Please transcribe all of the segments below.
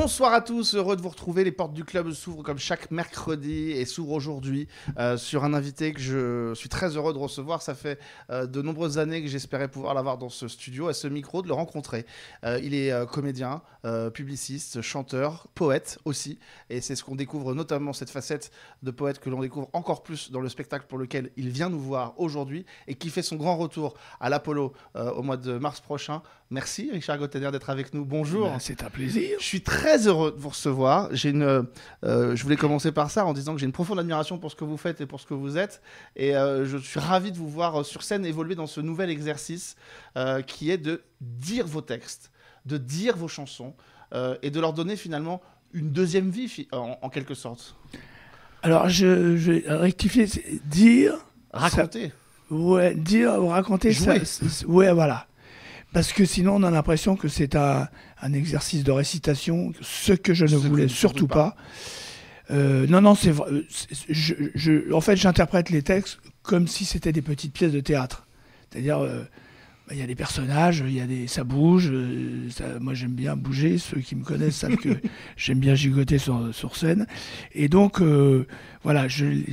Bonsoir à tous, heureux de vous retrouver. Les portes du club s'ouvrent comme chaque mercredi et s'ouvrent aujourd'hui sur un invité que je suis très heureux de recevoir. Ça fait de nombreuses années que j'espérais pouvoir l'avoir dans ce studio, à ce micro, de le rencontrer. Il est comédien, publiciste, chanteur, poète aussi. Et c'est ce qu'on découvre, notamment cette facette de poète que l'on découvre encore plus dans le spectacle pour lequel il vient nous voir aujourd'hui et qui fait son grand retour à l'Apollo au mois de mars prochain. Merci Richard Gottener d'être avec nous. Bonjour. C'est un plaisir. Je suis très heureux de vous recevoir. Je voulais commencer par ça en disant que j'ai une profonde admiration pour ce que vous faites et pour ce que vous êtes. Et je suis ravi de vous voir sur scène évoluer dans ce nouvel exercice qui est de dire vos textes, de dire vos chansons et de leur donner finalement une deuxième vie en quelque sorte. Alors je vais rectifier, dire... Raconter. Ouais, dire ou raconter, jouer. Ouais, voilà. Parce que sinon, on a l'impression que c'est un exercice de récitation, ce que je ne voulais surtout pas. Non, c'est vrai. En fait, j'interprète les textes comme si c'était des petites pièces de théâtre. C'est-à-dire, il y a des personnages, ça bouge. Moi, j'aime bien bouger. Ceux qui me connaissent savent que j'aime bien gigoter sur scène. Et donc, voilà,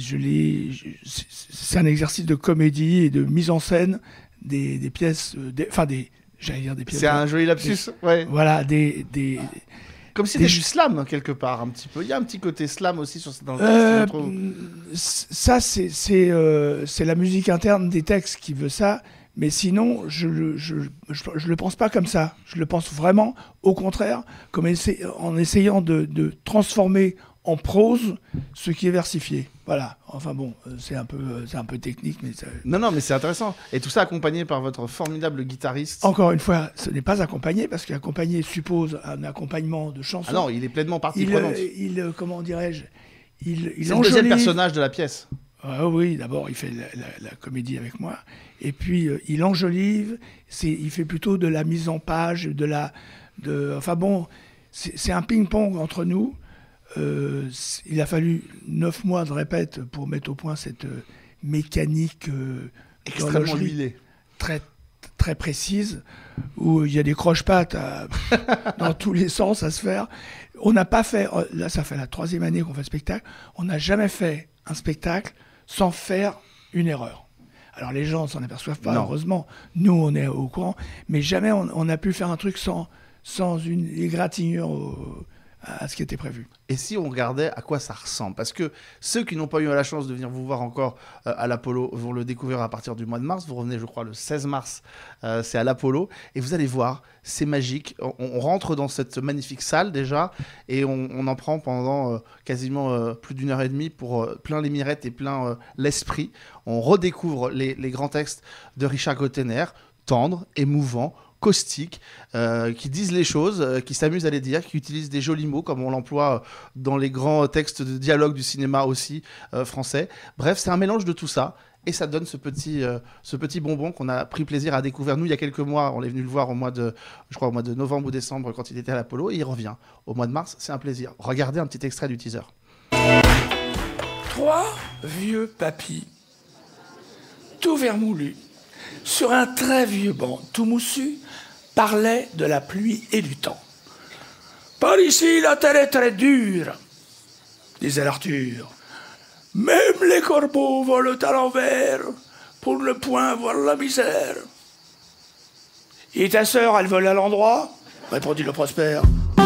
c'est un exercice de comédie et de mise en scène des pièces, j'allais dire des pièces. C'est un joli lapsus. Ouais. Voilà, comme si c'était du slam quelque part, un petit peu. Il y a un petit côté slam aussi dans le texte. Ça, c'est la musique interne des textes qui veut ça. Mais sinon, je le pense pas comme ça. Je le pense vraiment, au contraire, en essayant de transformer en prose ce qui est versifié. Voilà. Enfin bon, c'est un peu technique, mais ça... Non, mais c'est intéressant. Et tout ça accompagné par votre formidable guitariste. Encore une fois, ce n'est pas accompagné, parce qu'accompagner suppose un accompagnement de chansons. Ah non, il est pleinement partie prenante. Comment dirais-je, c'est le deuxième personnage de la pièce. Oui, d'abord, il fait la comédie avec moi. Et puis, il enjolive. Il fait plutôt de la mise en page, enfin bon, c'est un ping-pong entre nous. Il a fallu 9 mois de répète pour mettre au point cette mécanique extrêmement huilée, très, très précise, où il y a des croche-pattes dans tous les sens à se faire. On n'a pas fait, là ça fait la 3e année qu'on fait le spectacle, on n'a jamais fait un spectacle sans faire une erreur. Alors les gens ne s'en aperçoivent pas, heureusement, nous on est au courant, mais jamais on a pu faire un truc sans une égratignure à ce qui était prévu. Et si on regardait à quoi ça ressemble? Parce que ceux qui n'ont pas eu la chance de venir vous voir encore à l'Apollo vont le découvrir à partir du mois de mars. Vous revenez, je crois, le 16 mars, c'est à l'Apollo. Et vous allez voir, c'est magique. On rentre dans cette magnifique salle déjà et on en prend pendant quasiment plus d'1 heure et demie pour plein les mirettes et plein l'esprit. On redécouvre les grands textes de Richard Gottener, tendres, émouvants, caustiques, qui disent les choses, qui s'amusent à les dire, qui utilisent des jolis mots comme on l'emploie dans les grands textes de dialogue du cinéma aussi français. Bref, c'est un mélange de tout ça et ça donne ce petit bonbon qu'on a pris plaisir à découvrir. Nous, il y a quelques mois, on est venu le voir au mois de novembre ou décembre quand il était à l'Apollo et il revient au mois de mars. C'est un plaisir. Regardez un petit extrait du teaser. 3 vieux papis, tout vermoulu, sur un très vieux banc tout moussu, parlaient de la pluie et du temps. « Par ici, la terre est très dure, disait l'Arthur. Même les corbeaux volent à l'envers pour ne point voir la misère. »« Et ta sœur, elle vole à l'endroit ?» répondit le Prosper.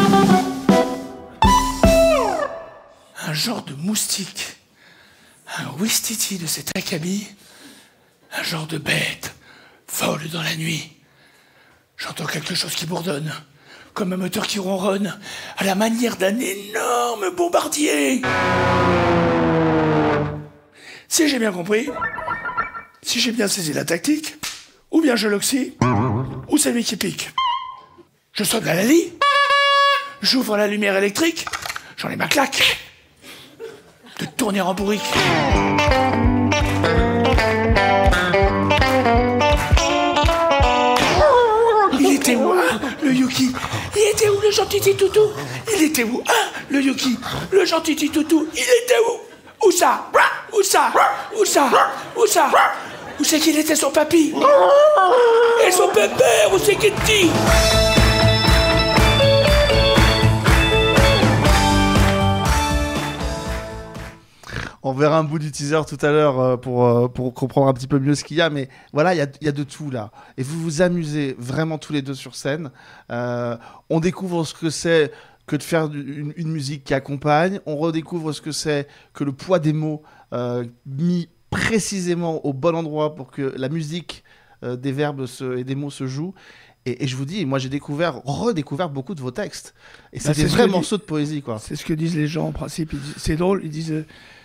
Un genre de moustique, un ouistiti de cet acabit, un genre de bête vole dans la nuit. J'entends quelque chose qui bourdonne, comme un moteur qui ronronne, à la manière d'un énorme bombardier. Si j'ai bien compris, si j'ai bien saisi la tactique, ou bien je l'oxy, ou c'est lui qui pique. Je sonne à la lie, j'ouvre la lumière électrique, j'en ai ma claque de tourner en bourrique. Il était où, hein, le Yuki? Il était où, le gentil Toutou? Il était où, hein, le Yuki? Le gentil Toutou, il était où? Où ça? Où ça? Où ça? Où ça? Où c'est qu'il était, son papy? Et son pépère, où c'est qu'il dit? On verra un bout du teaser tout à l'heure pour comprendre un petit peu mieux ce qu'il y a. Mais voilà, il y a de tout là. Et vous vous amusez vraiment tous les deux sur scène. On découvre ce que c'est que de faire une musique qui accompagne. On redécouvre ce que c'est que le poids des mots mis précisément au bon endroit pour que la musique des verbes et des mots se joue. Et je vous dis, moi j'ai redécouvert beaucoup de vos textes. Et c'est des vrais morceaux de poésie, quoi. C'est ce que disent les gens en principe. C'est drôle, ils disent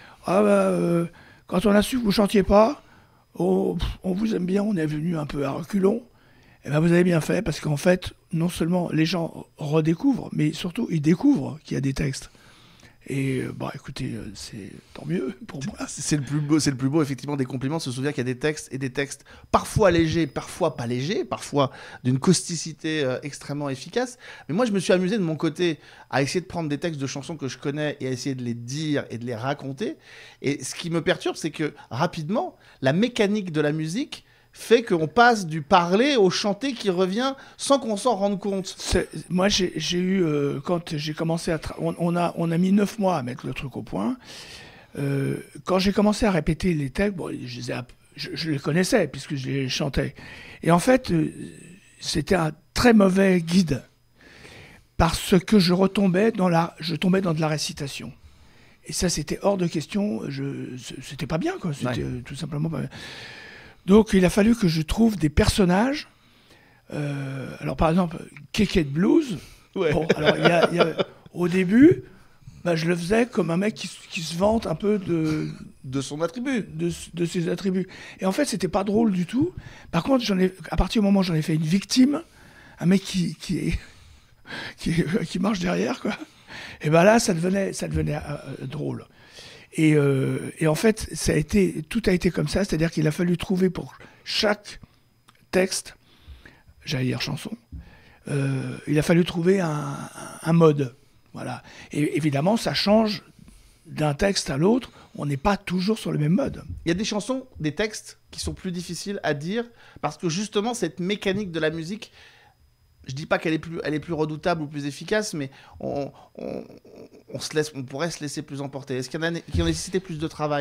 quand on a su que vous chantiez pas, on vous aime bien, on est venu un peu à reculons. Et ben vous avez bien fait, parce qu'en fait, non seulement les gens redécouvrent, mais surtout ils découvrent qu'il y a des textes. Et écoutez, c'est tant mieux pour moi. C'est le plus beau, effectivement, des compliments. Se souvenir qu'il y a des textes et des textes parfois légers, parfois pas légers, parfois d'une causticité extrêmement efficace. Mais moi, je me suis amusé de mon côté à essayer de prendre des textes de chansons que je connais et à essayer de les dire et de les raconter. Et ce qui me perturbe, c'est que rapidement, la mécanique de la musique fait qu'on passe du parler au chanter qui revient sans qu'on s'en rende compte. Moi, j'ai eu, quand j'ai commencé on a mis 9 mois à mettre le truc au point. Quand j'ai commencé à répéter les textes, je les connaissais puisque je les chantais. Et en fait, c'était un très mauvais guide parce que je tombais dans de la récitation. Et ça, c'était hors de question. C'était pas bien, quoi. C'était tout simplement pas bien. Donc, il a fallu que je trouve des personnages. Alors, par exemple, Kéké de Blues. Ouais. Bon, alors, au début, je le faisais comme un mec qui se vante un peu de son attribut. De ses attributs. Et en fait, c'était pas drôle du tout. Par contre, à partir du moment où j'en ai fait une victime, un mec qui marche derrière, quoi. Et ben là, ça devenait drôle. Et en fait, tout a été comme ça, c'est-à-dire qu'il a fallu trouver pour chaque texte, j'allais dire chanson, il a fallu trouver un mode. Voilà. Et évidemment, ça change d'un texte à l'autre, on n'est pas toujours sur le même mode. Il y a des chansons, des textes qui sont plus difficiles à dire, parce que justement, cette mécanique de la musique, je dis pas qu'elle est plus redoutable ou plus efficace, mais on pourrait se laisser plus emporter. Est-ce qu'il y en a qui ont nécessité plus de travail ?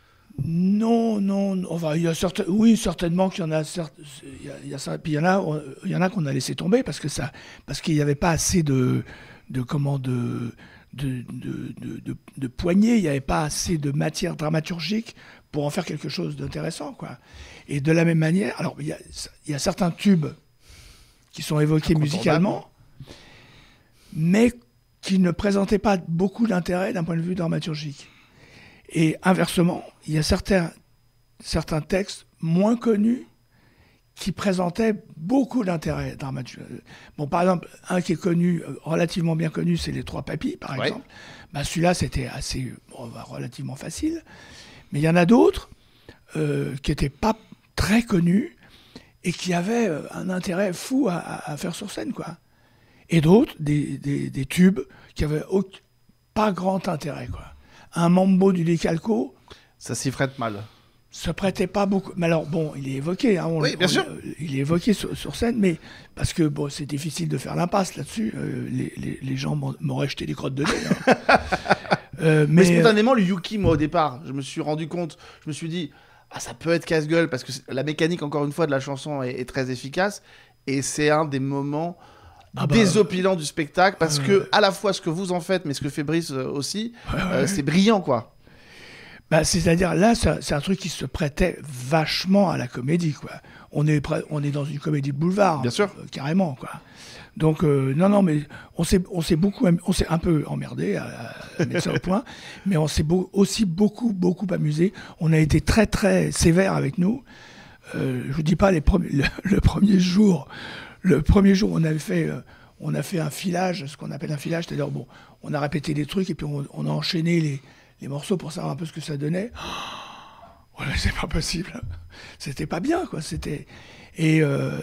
Non. Enfin, certainement qu'il y en a. Il y a ça. Puis il y en a qu'on a laissé tomber parce qu'il n'y avait pas assez de poignées, il n'y avait pas assez de matière dramaturgique pour en faire quelque chose d'intéressant, quoi. Et de la même manière, alors il y a certains tubes qui sont évoqués musicalement, mais qui ne présentaient pas beaucoup d'intérêt d'un point de vue dramaturgique. Et inversement, il y a certains textes moins connus qui présentaient beaucoup d'intérêt dramaturgique. Bon, par exemple, un qui est connu, relativement bien connu, c'est Les Trois Papis, par exemple. Celui-là, c'était relativement facile. Mais il y en a d'autres qui n'étaient pas très connus et qui avaient un intérêt fou à faire sur scène, quoi. Et d'autres, des tubes qui n'avaient pas grand intérêt, quoi. Un Mambo du Decalco, ça s'y prête mal. Ça prêtait pas beaucoup. Mais alors, bon, il est évoqué. Oui, bien sûr. Il est évoqué sur scène, mais parce que c'est difficile de faire l'impasse là-dessus. Les gens m'auraient jeté des crottes de nez. Mais spontanément, le Yuki, moi, au départ, je me suis rendu compte, je me suis dit, ça peut être casse-gueule, parce que la mécanique, encore une fois, de la chanson est très efficace, et c'est un des moments désopilants du spectacle, parce que, à la fois, ce que vous en faites, mais ce que fait Brice aussi, c'est brillant, quoi. C'est-à-dire, là, c'est un truc qui se prêtait vachement à la comédie, quoi. On est dans une comédie de boulevard. Bien sûr. Carrément, quoi. Donc, non, mais on s'est un peu emmerdé à mettre ça au point, mais on s'est aussi beaucoup amusé. On a été très, très sévère avec nous. Je vous dis pas, le premier jour, on a fait un filage, ce qu'on appelle un filage, c'est-à-dire, on a répété des trucs et puis on a enchaîné les morceaux pour savoir un peu ce que ça donnait. C'est pas possible. C'était pas bien, quoi. Et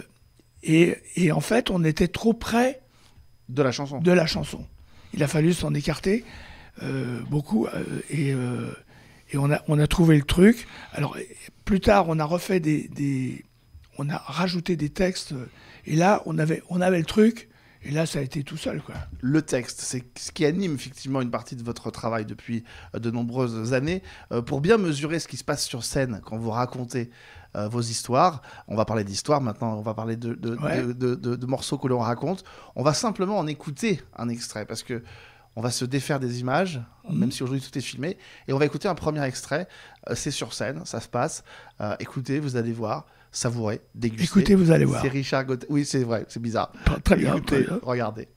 en fait, on était trop près de la chanson. Il a fallu s'en écarter beaucoup et on a trouvé le truc. Alors plus tard, on a refait on a rajouté des textes et là, on avait le truc Et là, ça a été tout seul, quoi. Le texte, c'est ce qui anime effectivement une partie de votre travail depuis de nombreuses années. Pour bien mesurer ce qui se passe sur scène quand vous racontez vos histoires, on va parler d'histoire maintenant, on va parler de morceaux que l'on raconte. On va simplement en écouter un extrait parce que on va se défaire des images, même si aujourd'hui tout est filmé, et on va écouter un premier extrait. C'est sur scène, ça se passe. Écoutez, vous allez voir, savourez, dégustez. Écoutez, vous allez voir. C'est Richard Gauthier. Oui, c'est vrai, c'est bizarre. Très bien. Écoutez, très bien. regardez.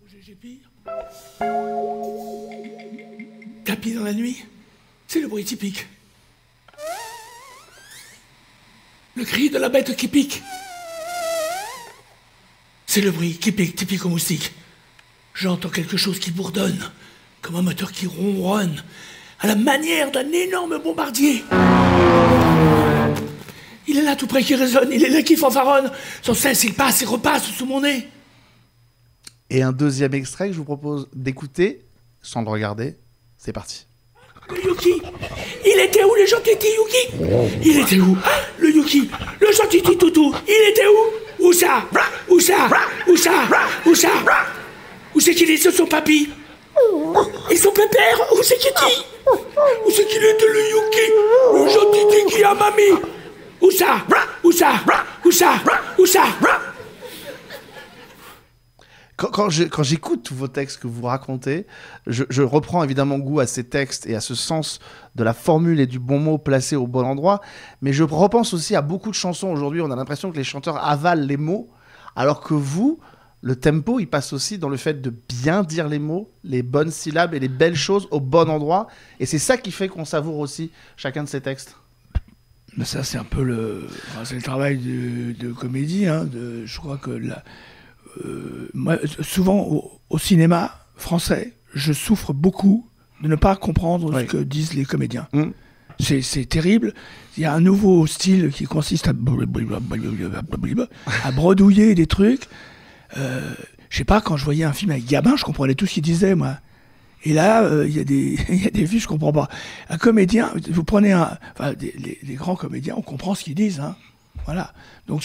Tapis dans la nuit, c'est le bruit typique. Le cri de la bête qui pique. C'est le bruit qui pique, typique aux moustiques. J'entends quelque chose qui bourdonne, comme un moteur qui ronronne, à la manière d'un énorme bombardier. Il est là tout près qui résonne, il est là qui fanfaronne. Sans cesse, il passe et repasse sous mon nez. Et un deuxième extrait que je vous propose d'écouter, sans le regarder. C'est parti. Le Yuki, il était où le gentil petit Yuki? Il était où? Le Yuki, le gentil petit toutou, il était où? Où ça? Où ça? Où ça? Où ça? Où c'est qu'il est, ce son papy? Et son pépère? Où c'est qu'il est? Où c'est qu'il était le Yuki? Le gentil Tiki à mamie? Où ça? Où ça? Où ça? Où ça? Quand j'écoute tous vos textes que vous racontez, je reprends évidemment goût à ces textes et à ce sens de la formule et du bon mot placé au bon endroit, mais je repense aussi à beaucoup de chansons aujourd'hui. On a l'impression que les chanteurs avalent les mots, alors que vous, le tempo, il passe aussi dans le fait de bien dire les mots, les bonnes syllabes et les belles choses au bon endroit. Et c'est ça qui fait qu'on savoure aussi chacun de ces textes. Mais ça, c'est un peu c'est le travail de comédie. Hein, je crois que moi, souvent au cinéma français, je souffre beaucoup de ne pas comprendre ce que disent les comédiens. C'est terrible. Il y a un nouveau style qui consiste à bredouiller des trucs. Je sais pas, quand je voyais un film avec Gabin, je comprenais tout ce qu'il disait, moi. Et là, il y a des films, je comprends pas. Un comédien, vous prenez les grands comédiens, on comprend ce qu'ils disent, hein. Voilà. Donc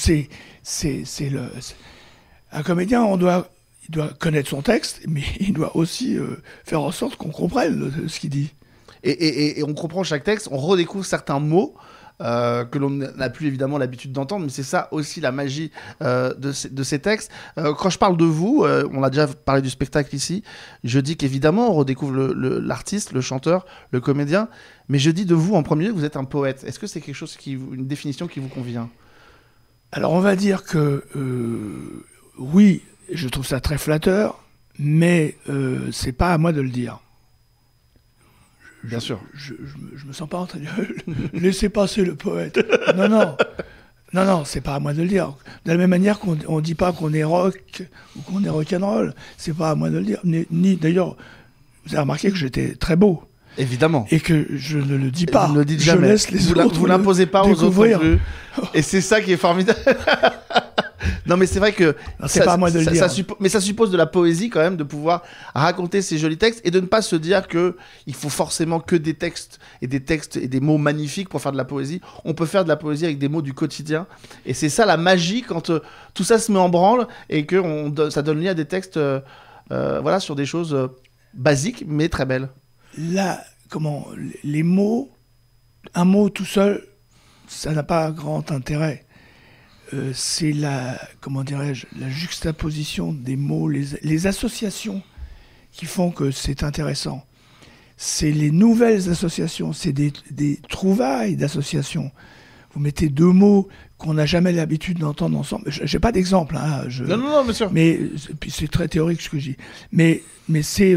un comédien, il doit connaître son texte, mais il doit aussi faire en sorte qu'on comprenne ce qu'il dit. Et on comprend chaque texte, on redécouvre certains mots que l'on n'a plus évidemment l'habitude d'entendre, mais c'est ça aussi la magie de ces textes. Quand je parle de vous, on a déjà parlé du spectacle ici, je dis qu'évidemment on redécouvre l'artiste, le chanteur, le comédien, mais je dis de vous en premier lieu que vous êtes un poète. Est-ce que c'est quelque chose une définition qui vous convient? Alors on va dire que oui, je trouve ça très flatteur, mais c'est pas à moi de le dire. Bien sûr. Je me sens pas en train de laisser passer le poète. Non, c'est pas à moi de le dire. De la même manière qu'on dit pas qu'on est rock ou qu'on est rock'n'roll, c'est pas à moi de le dire. Ni d'ailleurs, vous avez remarqué que j'étais très beau. Évidemment. Et que je ne le dis pas. Vous ne le dites jamais. Je laisse les autres vous l'imposez pas aux autres non plus. Et c'est ça qui est formidable. Non, mais c'est vrai que c'est pas à moi de le dire. Mais ça suppose de la poésie quand même, de pouvoir raconter ces jolis textes et de ne pas se dire que il faut forcément que des textes et des mots magnifiques pour faire de la poésie. On peut faire de la poésie avec des mots du quotidien. Et c'est ça la magie quand tout ça se met en branle et que ça donne lieu à des textes voilà, sur des choses basiques mais très belles. Là, les mots, un mot tout seul, ça n'a pas grand intérêt. C'est la juxtaposition des mots, les associations qui font que c'est intéressant. C'est les nouvelles associations, c'est des trouvailles d'associations. Vous mettez deux mots qu'on n'a jamais l'habitude d'entendre ensemble. J'ai pas d'exemple. Hein, non, bien sûr. Mais puis c'est très théorique ce que je dis. Mais c'est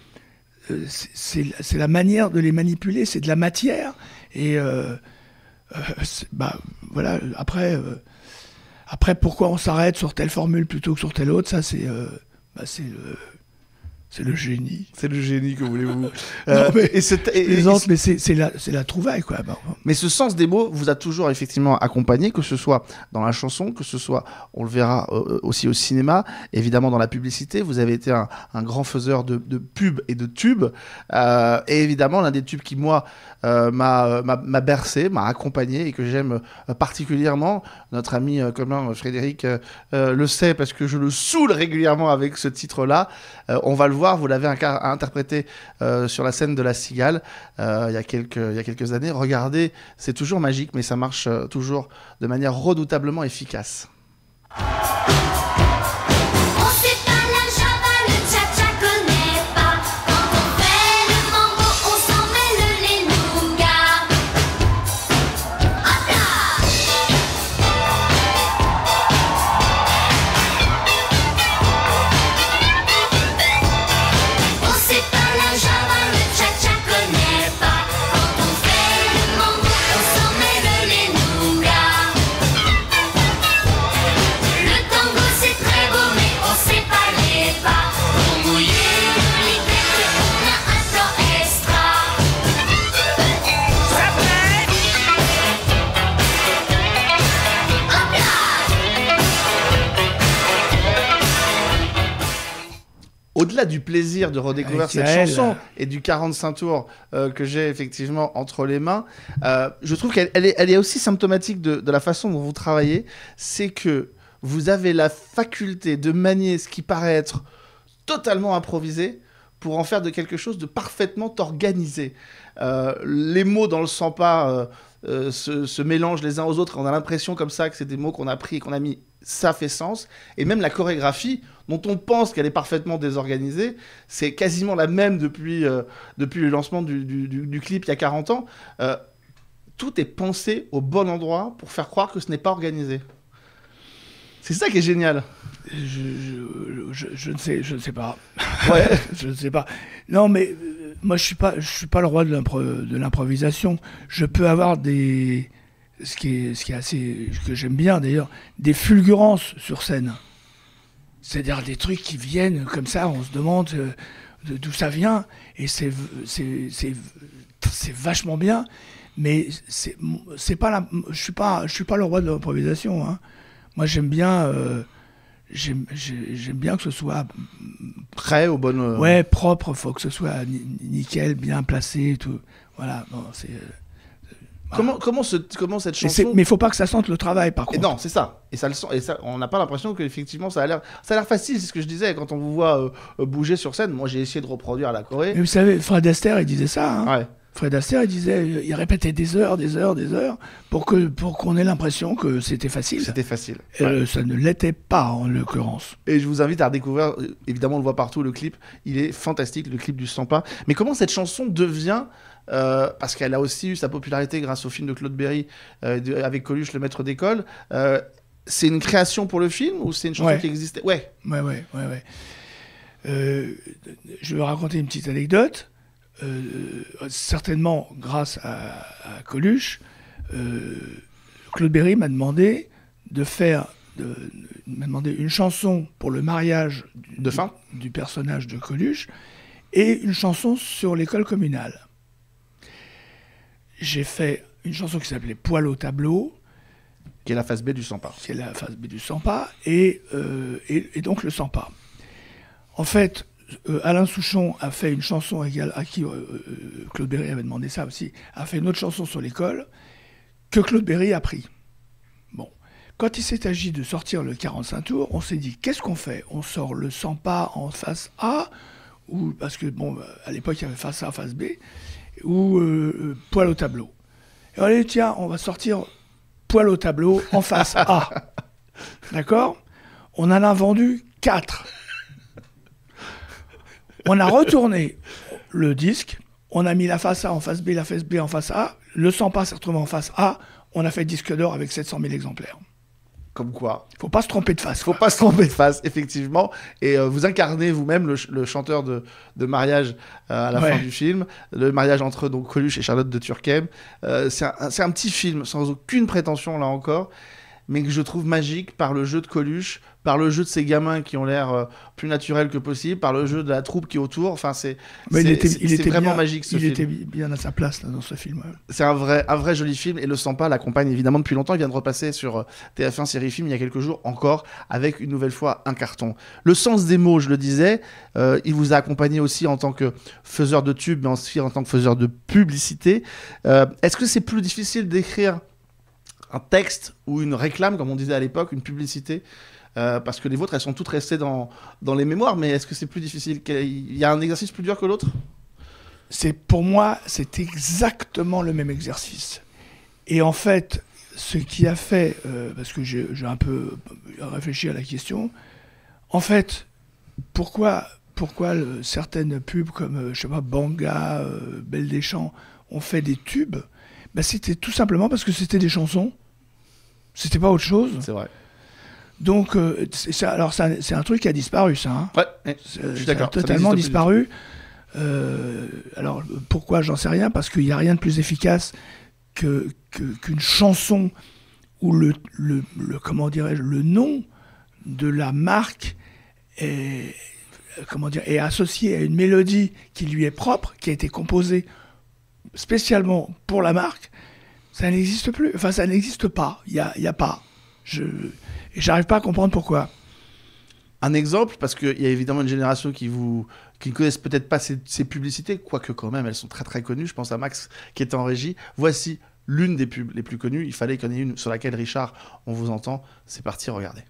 la manière de les manipuler, c'est de la matière. Et voilà. Après, pourquoi on s'arrête sur telle formule plutôt que sur telle autre, ça c'est C'est le génie. C'est le génie, que voulez-vous. Mais c'est la trouvaille, quoi. Bon. Mais ce sens des mots vous a toujours effectivement accompagné, que ce soit dans la chanson, que ce soit, on le verra aussi au cinéma, évidemment dans la publicité. Vous avez été un grand faiseur de pubs et de tubes. Et évidemment, l'un des tubes qui, moi, m'a bercé, m'a accompagné et que j'aime particulièrement. Notre ami commun Frédéric le sait parce que je le saoule régulièrement avec ce titre-là. On va le voir, vous l'avez interprété sur la scène de La Cigale il y a quelques années. Regardez, c'est toujours magique, mais ça marche toujours de manière redoutablement efficace. Au-delà du plaisir de redécouvrir cette chanson et du 45 tours que j'ai effectivement entre les mains, je trouve qu'elle est aussi symptomatique de la façon dont vous travaillez. C'est que vous avez la faculté de manier ce qui paraît être totalement improvisé pour en faire de quelque chose de parfaitement organisé. Les mots dans le sans-pas se mélangent les uns aux autres. On a l'impression comme ça que c'est des mots qu'on a pris et qu'on a mis. Ça fait sens. Et même la chorégraphie, dont on pense qu'elle est parfaitement désorganisée, c'est quasiment la même depuis le lancement du clip il y a 40 ans. Tout est pensé au bon endroit pour faire croire que ce n'est pas organisé. C'est ça qui est génial. Je ne sais pas. Ouais. Je ne sais pas. Non, mais moi, je suis pas le roi de l'improvisation. Je peux avoir ce qui est assez, que j'aime bien d'ailleurs, des fulgurances sur scène. C'est-à-dire des trucs qui viennent comme ça, on se demande d'où ça vient, et c'est vachement bien, mais c'est pas je suis pas le roi de l'improvisation, hein. Moi j'aime bien que ce soit prêt au bon ouais, propre, faut que ce soit nickel, bien placé, tout. Voilà, bon, c'est Comment cette chanson... Mais il faut pas que ça sente le travail, par contre. Et non, c'est ça. Et ça le sent. Et ça, on n'a pas l'impression qu'effectivement ça a l'air facile. C'est ce que je disais quand on vous voit bouger sur scène. Moi, j'ai essayé de reproduire à la Corée. Mais vous savez, Fred Astaire, il disait ça. Hein. Ouais. Fred Astaire, il répétait des heures pour qu'on ait l'impression que c'était facile. C'était facile. Ouais. Ça ne l'était pas, en l'occurrence. Et je vous invite à redécouvrir, évidemment, on le voit partout, le clip. Il est fantastique, le clip du Sans Pas. Mais comment cette chanson devient... parce qu'elle a aussi eu sa popularité grâce au film de Claude Berry avec Coluche, le maître d'école. C'est une création pour le film ou c'est une chanson qui existait? Ouais. Je vais raconter une petite anecdote. Certainement grâce à Coluche, Claude Berry m'a demandé une chanson pour le mariage du personnage de Coluche et une chanson sur l'école communale. J'ai fait une chanson qui s'appelait Poil au tableau. Qui est la phase B du Sans Pas. Qui est la phase B du Sans Pas, et donc le Sans Pas. En fait, Alain Souchon a fait une chanson à qui Claude Berry avait demandé ça aussi, a fait une autre chanson sur l'école que Claude Berry a pris. Bon. Quand il s'est agi de sortir le 45 tours, on s'est dit, qu'est-ce qu'on fait? On sort le Sans Pas en face A, parce que, bon, à l'époque, il y avait face A, face B, ou Poil au tableau. Et allez, tiens, on va sortir Poil au tableau en face A. D'accord? On en a vendu 4. On a retourné le disque, on a mis la face A en face B, la face B en face A, le Sans Pas s'est retrouvé en face A, on a fait disque d'or avec 700 000 exemplaires. Comme quoi. Faut pas se tromper de face. Faut pas se tromper de face, effectivement. Et vous incarnez vous-même le chanteur de mariage à la fin du film, le mariage entre donc Coluche et Charlotte de Turckheim. C'est un petit film sans aucune prétention là encore. mais que je trouve magique par le jeu de Coluche, par le jeu de ces gamins qui ont l'air plus naturels que possible, par le jeu de la troupe qui est autour. Enfin, c'est vraiment bien, magique ce film. Il était bien à sa place là, dans ce film. Ouais. C'est un vrai joli film, et Le Sampa l'accompagne évidemment depuis longtemps. Il vient de repasser sur TF1 Série Film il y a quelques jours encore, avec une nouvelle fois un carton. Le sens des mots, je le disais, il vous a accompagné aussi en tant que faiseur de tubes, mais aussi en tant que faiseur de publicité. Est-ce que c'est plus difficile d'écrire un texte ou une réclame, comme on disait à l'époque, une publicité, parce que les vôtres, elles sont toutes restées dans les mémoires, mais est-ce que c'est plus difficile? Il y a un exercice plus dur que l'autre? Pour moi, c'est exactement le même exercice. Et en fait, ce qui a fait, parce que j'ai un peu réfléchi à la question, en fait, pourquoi certaines pubs comme, je sais pas, Banga, Belle des Champs, ont fait des tubes? Ben, c'était tout simplement parce que c'était des chansons. C'était pas autre chose. C'est vrai. Donc, c'est un truc qui a disparu, ça. Hein. Ouais, je suis d'accord. Ça a totalement disparu. Alors, pourquoi? J'en sais rien, parce qu'il n'y a rien de plus efficace qu'une chanson où comment dirais-je, le nom de la marque est associé à une mélodie qui lui est propre, qui a été composée spécialement pour la marque. Ça n'existe plus. Enfin, ça n'existe pas. Il y a pas. Et j'arrive pas à comprendre pourquoi. Un exemple, parce qu'il y a évidemment une génération qui ne connaissent peut-être pas ces publicités, quoique quand même, elles sont très très connues. Je pense à Max qui est en régie. Voici l'une des pubs les plus connues. Il fallait qu'il y en ait une sur laquelle, Richard, on vous entend. C'est parti, regardez.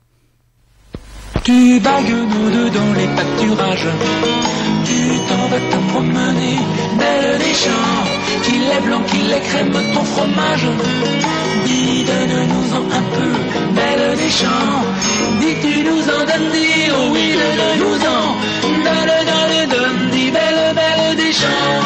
Tu bagues nous deux dans les pâturages, tu t'en vas te promener, belle des champs, qu'il est blanc, qu'il est crème, ton fromage. Dis, donne-nous-en un peu, belle des champs, dis, tu nous en donnes, dis, oh oui, donne-nous-en, donne, dis, belle des champs.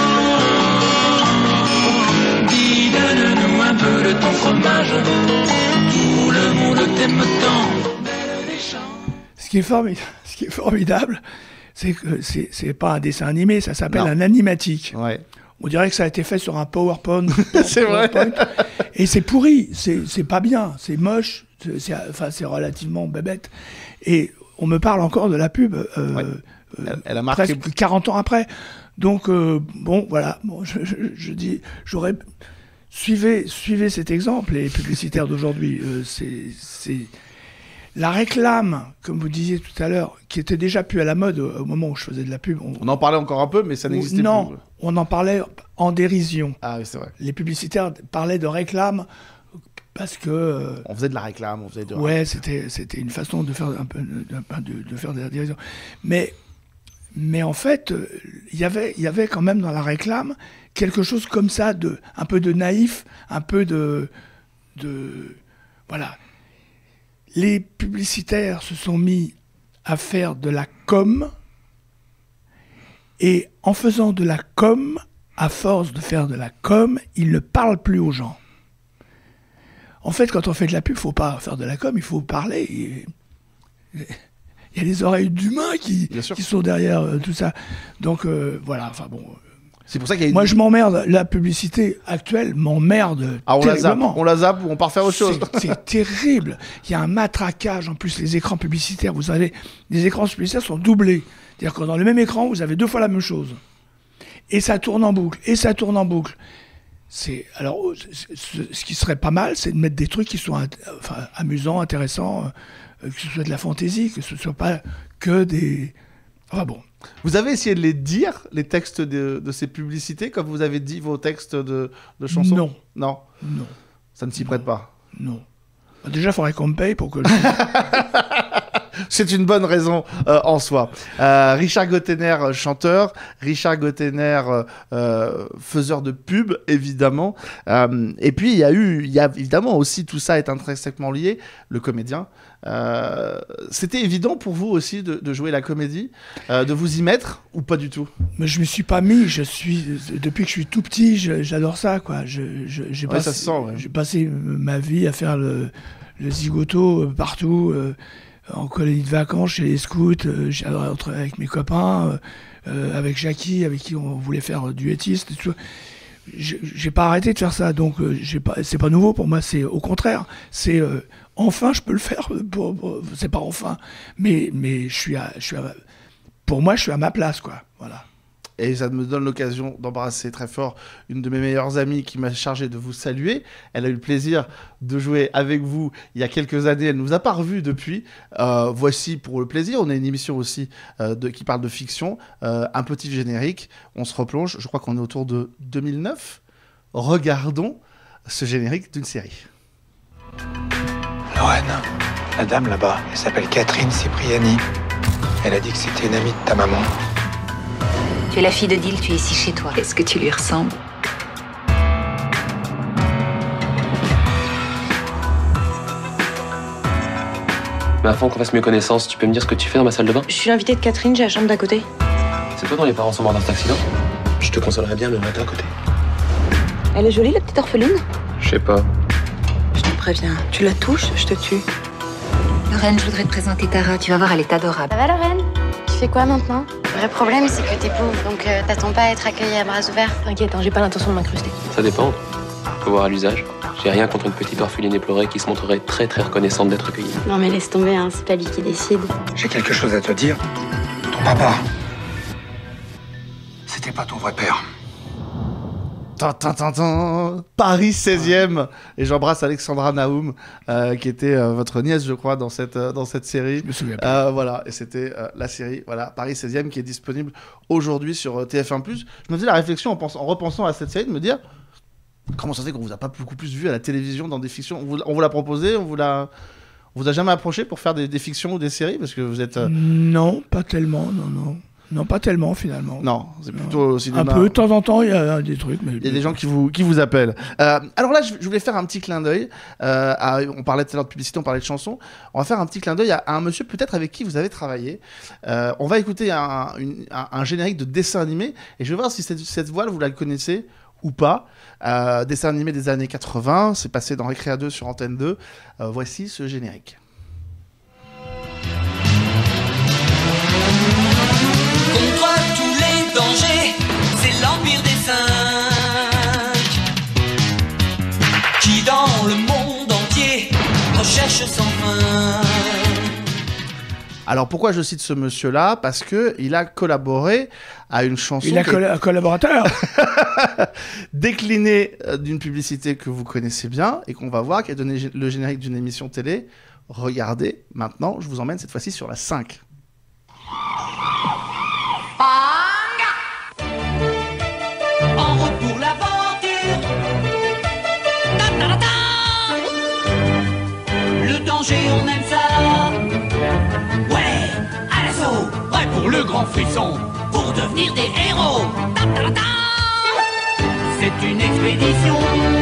Dis, donne-nous un peu de ton fromage, tout le monde t'aime tant. Ce qui est formidable, c'est que c'est pas un dessin animé, ça s'appelle un animatique. Ouais. On dirait que ça a été fait sur un PowerPoint. C'est vrai. Et c'est pourri, c'est pas bien, c'est moche, c'est relativement bébête. Et on me parle encore de la pub elle a marqué presque 40 ans après. Donc, bon, voilà, je dis, suivez cet exemple, les publicitaires d'aujourd'hui. C'est la réclame, comme vous disiez tout à l'heure, qui était déjà plus à la mode au moment où je faisais de la pub. On en parlait encore un peu, mais ça n'existait plus. Non, on en parlait en dérision. Ah oui, c'est vrai. Les publicitaires parlaient de réclame parce que... on faisait de la réclame, on faisait de... Ouais, c'était une façon de faire de faire de la dérision. Mais en fait, il y avait quand même dans la réclame quelque chose comme ça, un peu de naïf, un peu de voilà. Les publicitaires se sont mis à faire de la com, et en faisant de la com, à force de faire de la com, ils ne parlent plus aux gens. En fait, quand on fait de la pub, il ne faut pas faire de la com, il faut parler. Il y a les oreilles d'humains qui sont derrière tout ça. Donc voilà, enfin bon... C'est pour ça qu'il y a Moi, je m'emmerde. La publicité actuelle m'emmerde terriblement. On la zappe ou on part faire autre chose. C'est terrible. Il y a un matraquage. En plus, les écrans publicitaires, vous avez... Les écrans publicitaires sont doublés. C'est-à-dire que dans le même écran, vous avez 2 fois la même chose. Et ça tourne en boucle. Et ça tourne en boucle. Alors, ce qui serait pas mal, c'est de mettre des trucs qui sont amusants, intéressants, que ce soit de la fantaisie, que ce soit pas que des... Enfin bon... Vous avez essayé de les dire, les textes de ces publicités, comme vous avez dit vos textes de chansons? Non. Non. Ça ne s'y prête pas? Non. Déjà, il faudrait qu'on me paye pour que... C'est une bonne raison en soi. Richard Gottener, chanteur. Richard Gottener, faiseur de pub, évidemment. Et puis, il y a évidemment aussi, tout ça est intrinsèquement lié, le comédien. C'était évident pour vous aussi de jouer la comédie, de vous y mettre, ou pas du tout? Mais je me suis pas mis. Depuis que je suis tout petit, j'adore ça, quoi. Ça se sent, ouais. J'ai passé ma vie à faire le zigoto partout. En colonie de vacances, chez les scouts, j'adorais rentrer avec mes copains, avec Jackie, avec qui on voulait faire duettiste et tout. j'ai pas arrêté de faire ça, donc c'est pas nouveau pour moi, c'est au contraire, c'est enfin je peux le faire, c'est pas enfin, mais pour moi je suis à ma place, quoi, voilà. Et ça me donne l'occasion d'embrasser très fort une de mes meilleures amies qui m'a chargé de vous saluer. Elle a eu le plaisir de jouer avec vous il y a quelques années. Elle ne nous a pas revus depuis. Voici pour le plaisir. On a une émission aussi qui parle de fiction. Un petit générique. On se replonge. Je crois qu'on est autour de 2009. Regardons ce générique d'une série. Lorraine, la dame là-bas, elle s'appelle Catherine Cipriani. Elle a dit que c'était une amie de ta maman. Tu es la fille de Deal, tu es ici chez toi. Est-ce que tu lui ressembles? Mais avant qu'on fasse mieux connaissance, tu peux me dire ce que tu fais dans ma salle de bain? Je suis l'invitée de Catherine, j'ai la chambre d'à côté. C'est toi dont les parents sont morts dans cet accident? Je te consolerais bien le matin à côté. Elle est jolie, la petite orpheline? Je sais pas. Je te préviens, tu la touches, je te tue. Lorraine, je voudrais te présenter Tara. Tu vas voir, elle est adorable. Ça va, Lorraine? Tu fais quoi maintenant? Le vrai problème, c'est que t'es pauvre, donc t'attends pas à être accueillie à bras ouverts. T'inquiète, hein, j'ai pas l'intention de m'incruster. Ça dépend. Faut voir à l'usage. J'ai rien contre une petite orpheline éplorée qui se montrerait très très reconnaissante d'être accueillie. Non mais laisse tomber, hein, c'est pas lui qui décide. J'ai quelque chose à te dire. Ton papa, c'était pas ton vrai père. Paris 16e. Et j'embrasse Alexandra Naoum, qui était votre nièce, je crois, dans cette série. Je me souviens pas. Voilà, et c'était la série Paris 16e qui est disponible aujourd'hui sur TF1+. Je me faisais la réflexion en repensant à cette série de me dire comment ça se fait qu'on vous a pas beaucoup plus vu à la télévision dans des fictions. On vous l'a proposé, on vous a jamais approché pour faire des fictions ou des séries parce que vous êtes Non, pas tellement, non, pas tellement finalement. Non, c'est plutôt au cinéma. Un peu, de temps en temps, il y a des trucs. Mais... Il y a des gens qui vous appellent. Alors là, je voulais faire un petit clin d'œil. On parlait tout à l'heure de publicité, on parlait de chansons. On va faire un petit clin d'œil à un monsieur peut-être avec qui vous avez travaillé. On va écouter un générique de dessin animé. Et je vais voir si cette voix, vous la connaissez ou pas. Dessin animé des années 80. C'est passé dans Récréa 2 sur Antenne 2. Voici ce générique. Contre tous les dangers, c'est l'Empire des Cinq qui dans le monde entier recherche sans fin. Alors pourquoi je cite ce monsieur-là? Parce qu'il a collaboré à une chanson... Il a un collaborateur déclinée d'une publicité que vous connaissez bien et qu'on va voir, qui a donné le générique d'une émission télé. Regardez, maintenant, je vous emmène cette fois-ci sur la 5. En route pour l'aventure. Ta ta ta ta. Le danger, on aime ça. Ouais, à l'assaut. Prêt pour le grand frisson. Pour devenir des héros. Ta ta ta ta. C'est une expédition.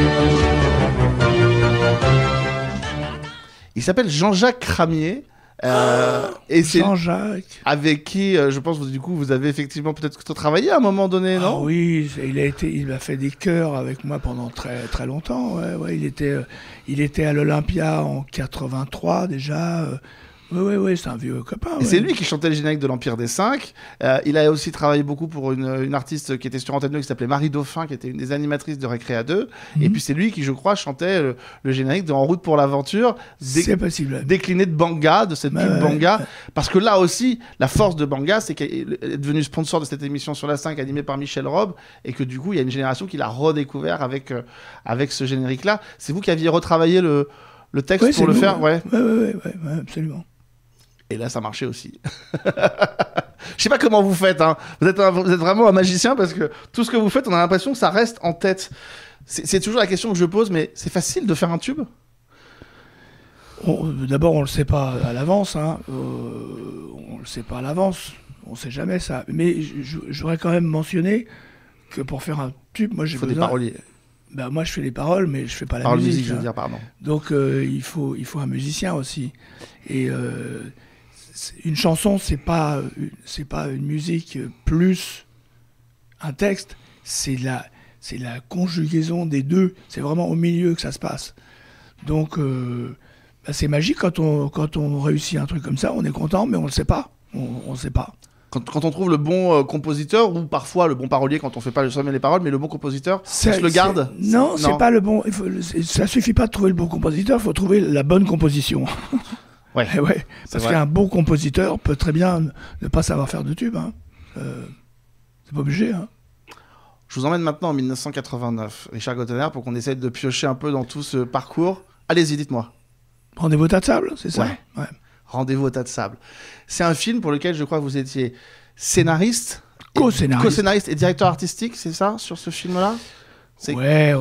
Il s'appelle Jean-Jacques Cramier. Et c'est Jean-Jacques. Avec qui, je pense, du coup, vous avez effectivement peut-être travaillé à un moment donné, non? Oui, il a fait des chœurs avec moi pendant très très longtemps. Ouais, il était à l'Olympia en 83 déjà. Oui, c'est un vieux copain. Et c'est lui qui chantait le générique de l'Empire des Cinq. Il a aussi travaillé beaucoup pour une artiste qui était sur Antenne 2 qui s'appelait Marie Dauphin, qui était une des animatrices de Récréa 2. Et puis c'est lui qui, je crois, chantait le générique de En route pour l'aventure. C'est possible. Décliné de Banga, de cette pub Banga. Parce que là aussi, la force de Banga, c'est qu'elle est devenue sponsor de cette émission sur la 5 animée par Michel Robe. Et que du coup, il y a une génération qui l'a redécouvert avec ce générique-là. C'est vous qui aviez retravaillé le texte pour le faire? Ouais, absolument. Et là, ça marchait aussi. Je sais pas comment vous faites. Hein. Vous êtes vraiment un magicien parce que tout ce que vous faites, on a l'impression que ça reste en tête. C'est toujours la question que je pose, mais c'est facile de faire un tube? D'abord, on le sait pas à l'avance. Hein. On le sait pas à l'avance. On sait jamais ça. Mais j'aurais quand même mentionné que pour faire un tube, moi, j'ai besoin... des paroliers. Ben, moi, je fais les paroles, mais je fais pas la Parole musique. je veux dire, pardon. Donc, il faut un musicien aussi. Et une chanson, c'est pas une musique plus un texte. C'est la conjugaison des deux. C'est vraiment au milieu que ça se passe. Donc, c'est magique quand on réussit un truc comme ça. On est content, mais on le sait pas. On sait pas. Quand on trouve le bon compositeur, ou parfois le bon parolier quand on fait pas jamais les paroles, mais le bon compositeur, on se le garde. Non, c'est pas le bon. Ça suffit pas de trouver le bon compositeur, il faut trouver la bonne composition. Ouais. Parce qu'un bon compositeur peut très bien ne pas savoir faire de tube. Hein. C'est pas obligé. Hein. Je vous emmène maintenant en 1989, Richard Gottener, pour qu'on essaye de piocher un peu dans tout ce parcours. Allez-y, dites-moi. Rendez-vous au tas de sable, c'est ça? Ouais. Rendez-vous au tas de sable. C'est un film pour lequel je crois que vous étiez scénariste, co-scénariste et directeur artistique, c'est ça, sur ce film-là? Ouais,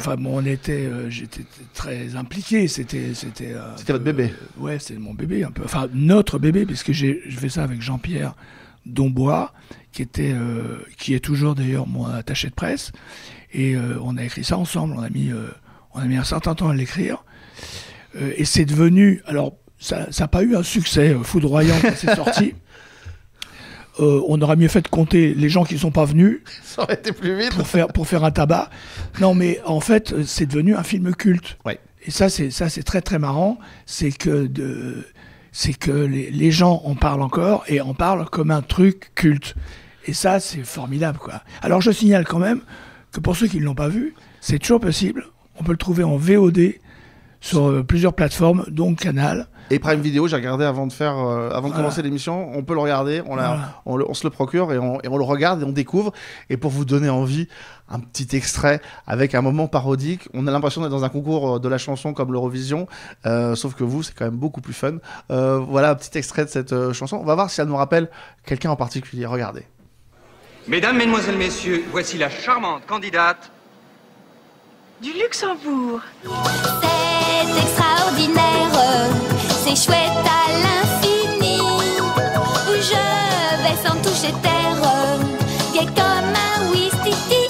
j'étais très impliqué. C'était votre bébé. Ouais, c'était mon bébé un peu. Enfin, notre bébé, puisque je fais ça avec Jean-Pierre Dombois, qui est toujours d'ailleurs mon attaché de presse. Et on a écrit ça ensemble. On a mis un certain temps à l'écrire. Et c'est devenu... Alors, ça n'a pas eu un succès foudroyant quand c'est sorti. On aurait mieux fait de compter les gens qui ne sont pas venus. Ça aurait été plus vite. Pour faire un tabac. Non, mais en fait, c'est devenu un film culte. Ouais. Et ça, c'est très, très marrant. C'est que les gens en parlent encore et en parlent comme un truc culte. Et ça, c'est formidable, quoi. Alors, je signale quand même que pour ceux qui ne l'ont pas vu, c'est toujours possible. On peut le trouver en VOD sur plusieurs plateformes, dont Canal. Et Prime Video, j'ai regardé avant de commencer l'émission, on peut le regarder, on se le procure et on le regarde et on découvre. Et pour vous donner envie, un petit extrait avec un moment parodique. On a l'impression d'être dans un concours de la chanson comme l'Eurovision, sauf que vous, c'est quand même beaucoup plus fun. Voilà un petit extrait de cette chanson. On va voir si elle nous rappelle quelqu'un en particulier. Regardez. Mesdames, Mesdemoiselles, Messieurs, voici la charmante candidate du Luxembourg. C'est extraordinaire, c'est chouette à l'infini, où je vais sans toucher terre, gai comme un whistiti.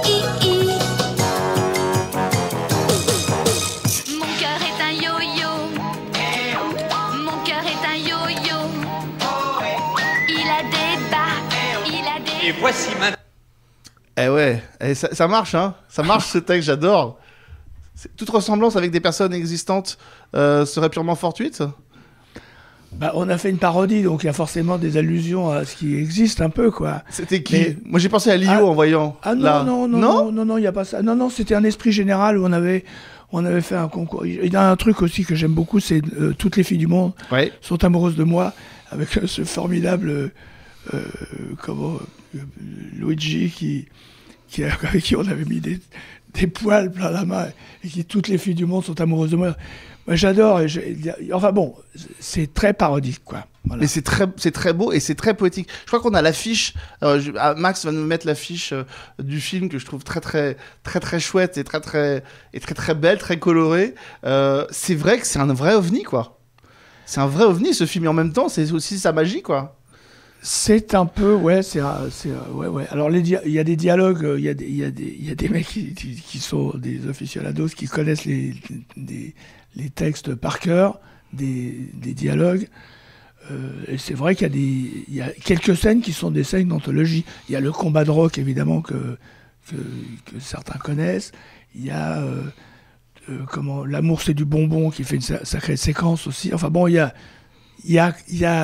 Mon cœur est un yo-yo, mon cœur est un yo-yo, il a des bas, il a des... Et voici maintenant... Eh ouais, ça marche, hein. Ça marche ce texte, j'adore. Toute ressemblance avec des personnes existantes serait purement fortuite? On a fait une parodie, donc il y a forcément des allusions à ce qui existe un peu, quoi. C'était qui? Moi j'ai pensé à Lio en voyant. Ah non, il n'y a pas ça. Non, c'était un esprit général où on avait fait un concours. Il y a un truc aussi que j'aime beaucoup, c'est toutes les filles du monde sont amoureuses de moi, avec ce formidable Luigi avec qui on avait mis des poils plein la main et qui toutes les filles du monde sont amoureuses de moi. Moi j'adore. Enfin bon, c'est très parodique, quoi. Voilà. Mais c'est très beau et c'est très poétique. Je crois qu'on a l'affiche. Max va nous mettre l'affiche du film que je trouve très très très très chouette et très belle, très colorée. C'est vrai que c'est un vrai ovni, quoi. C'est un vrai ovni ce film et en même temps c'est aussi sa magie, quoi. C'est un peu, ouais. Alors il y a des dialogues, il y a des mecs qui sont des aficionados qui connaissent les textes par cœur, des dialogues. Et c'est vrai qu'il y a quelques scènes qui sont des scènes d'anthologie. Il y a le combat de rock, évidemment, que certains connaissent. Il y a L'amour c'est du bonbon, qui fait une sacrée séquence aussi. Enfin bon, il y a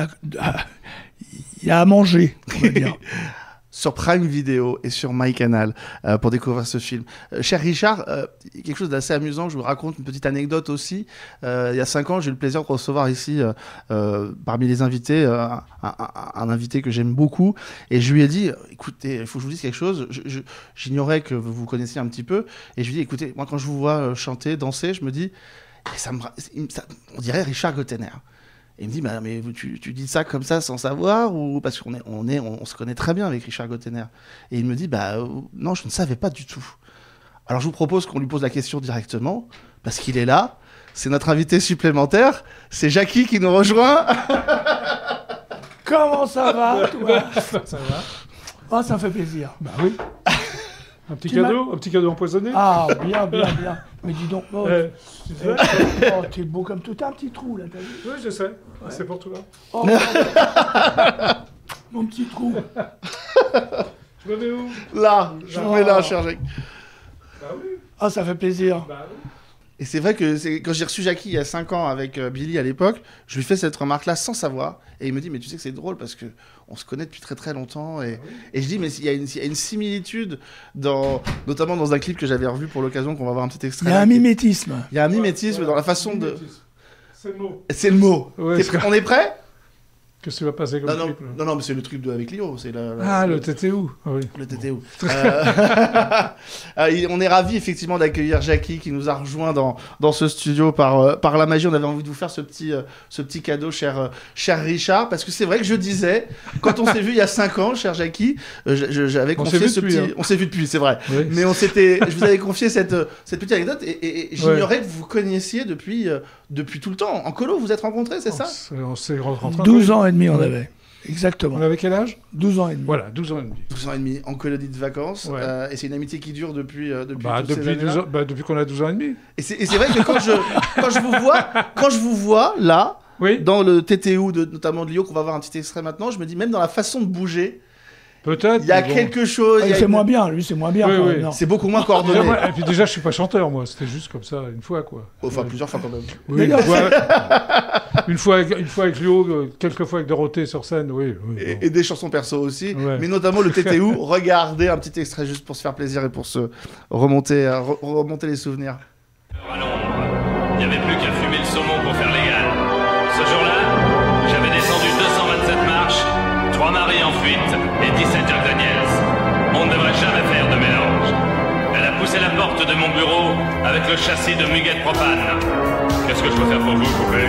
à manger, on va dire. Sur Prime Video et sur MyCanal pour découvrir ce film. Cher Richard, quelque chose d'assez amusant, je vous raconte une petite anecdote aussi. Il y a 5 ans, j'ai eu le plaisir de recevoir ici, parmi les invités, un invité que j'aime beaucoup. Et je lui ai dit, écoutez, il faut que je vous dise quelque chose. J'ignorais que vous connaissiez un petit peu. Et je lui ai dit, écoutez, moi quand je vous vois chanter, danser, je me dis, on dirait Richard Gottener. Et il me dit, mais tu dis ça comme ça sans savoir ou parce qu'on on se connaît très bien avec Richard Gottener. Et il me dit, non, je ne savais pas du tout. Alors je vous propose qu'on lui pose la question directement, parce qu'il est là. C'est notre invité supplémentaire. C'est Jackie qui nous rejoint. Comment ça va, toi? Ça va. Oh, ça fait plaisir. Bah oui. Un petit cadeau empoisonné. Ah, bien. Mais dis donc, t'es beau comme tout, un petit trou là, t'as vu? Oui, je sais. Ouais. C'est pour toi. Oh, mon petit trou. Je me mets où? Là, je me mets là, cher Jacques. Bah oui. Ah, ça fait plaisir. Bah oui. Et c'est vrai que quand j'ai reçu Jackie il y a 5 ans avec Billy à l'époque, je lui fais cette remarque-là sans savoir. Et il me dit, mais tu sais que c'est drôle parce qu'on se connaît depuis très très longtemps. Et je dis, mais il y a une similitude, notamment dans un clip que j'avais revu pour l'occasion, qu'on va voir un petit extrait. Il y a un mimétisme. Il y a un mimétisme dans la façon de... C'est le mot. C'est le mot. Ouais, on est prêt? Qu'est-ce qui va passer comme clip, là? Non, mais c'est le truc avec Lio. Le TTU. Oui. Le TTU. On est ravis effectivement d'accueillir Jackie qui nous a rejoint dans ce studio par la magie. On avait envie de vous faire ce petit cadeau, cher Richard, parce que c'est vrai que je disais, quand on s'est vu il y a 5 ans, cher Jackie, j'avais confié ce petit... On s'est vu depuis, c'est vrai. Oui. Mais je vous avais confié cette petite anecdote et j'ignorais que vous connaissiez depuis tout le temps. En colo, vous vous êtes rencontrés, c'est ça? On s'est rencontrés. 12 ans et demi, on avait. Exactement. On avait quel âge? 12 ans et demi. Voilà, 12 ans et demi. 12 ans et demi en colonie de vacances. Ouais. Et c'est une amitié qui dure depuis toutes ces depuis années-là. Depuis qu'on a 12 ans et demi. Et c'est vrai que quand je vous vois là, dans le TTU notamment de Lio, qu'on va voir un petit extrait maintenant, je me dis même dans la façon de bouger, peut-être. Il y a quelque chose. C'est moins bien, lui, c'est moins bien. Oui. C'est beaucoup moins coordonné. Et puis déjà, je suis pas chanteur, moi. C'était juste comme ça, une fois, quoi. Enfin, plusieurs fois quand même. Oui, une fois avec Léo, quelques fois avec Dorothée sur scène, oui. Et des chansons perso aussi. Ouais. Mais notamment le TTU. Regardez un petit extrait juste pour se faire plaisir et pour se remonter les souvenirs. À Londres, il n'y avait plus qu'à fumer le saumon pour faire légal. Ce jour-là, j'avais descendu 227 marches, 3 maris en fuite et 17 Jack Daniels. On ne devrait jamais faire de mélange. Elle a poussé la porte de mon bureau avec le châssis de Muguet Propane. Qu'est-ce que je peux faire pour vous, poupée?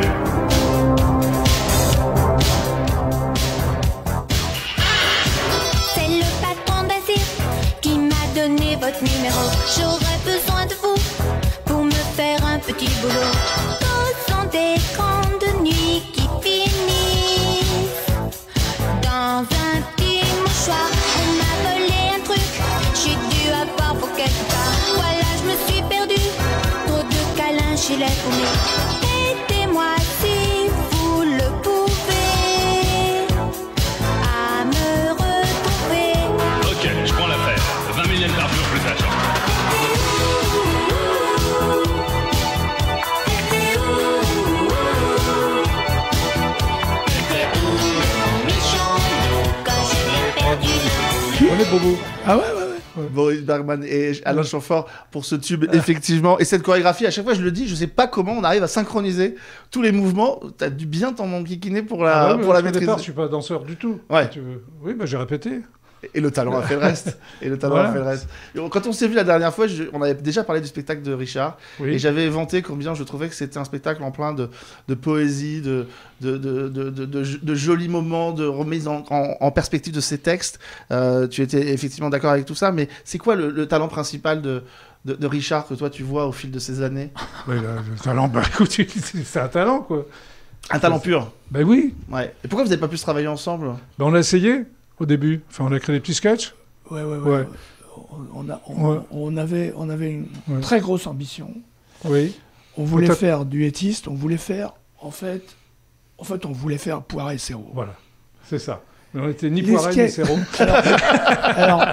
C'est le patron d'Azir qui m'a donné votre numéro. J'aurais besoin de vous pour me faire un petit boulot. Posons des grandes nuits qui finissent dans un petit mouchoir. On m'a volé un truc, j'ai dû avoir pour quelque part. Voilà, je me suis perdue, trop de câlins chez les paumés. Aidez-moi si vous le pouvez à me retrouver. Ok, je prends l'affaire. 20 000 yens par jour plus d'argent. On est Bobo. Ah ouais. Boris Bergman et Alain Chamfort pour ce tube, effectivement. Et cette chorégraphie, à chaque fois je le dis, je sais pas comment on arrive à synchroniser tous les mouvements. T'as dû bien t'en enquiquiner pour la maîtriser. Au départ, je suis pas danseur du tout. Ouais. Oui, j'ai répété. Et le talent a fait le reste. Quand on s'est vu la dernière fois, on avait déjà parlé du spectacle de Richard. Oui. Et j'avais vanté combien je trouvais que c'était un spectacle en plein de poésie, de jolis moments, de remise en perspective de ses textes. Tu étais effectivement d'accord avec tout ça, mais c'est quoi le talent principal de Richard que toi tu vois au fil de ces années? Le talent, écoute, c'est un talent, quoi. Un talent pur? Ben oui. Ouais. Et pourquoi vous n'avez pas pu se travailler ensemble? On a essayé. Au début, on a créé des petits sketchs. Ouais. On avait une très grosse ambition. Oui. On voulait faire duettiste, on voulait faire, en fait, on voulait faire Poiret et Serrault. Voilà, c'est ça. Mais on n'était ni Poiret ni Serrault. Alors,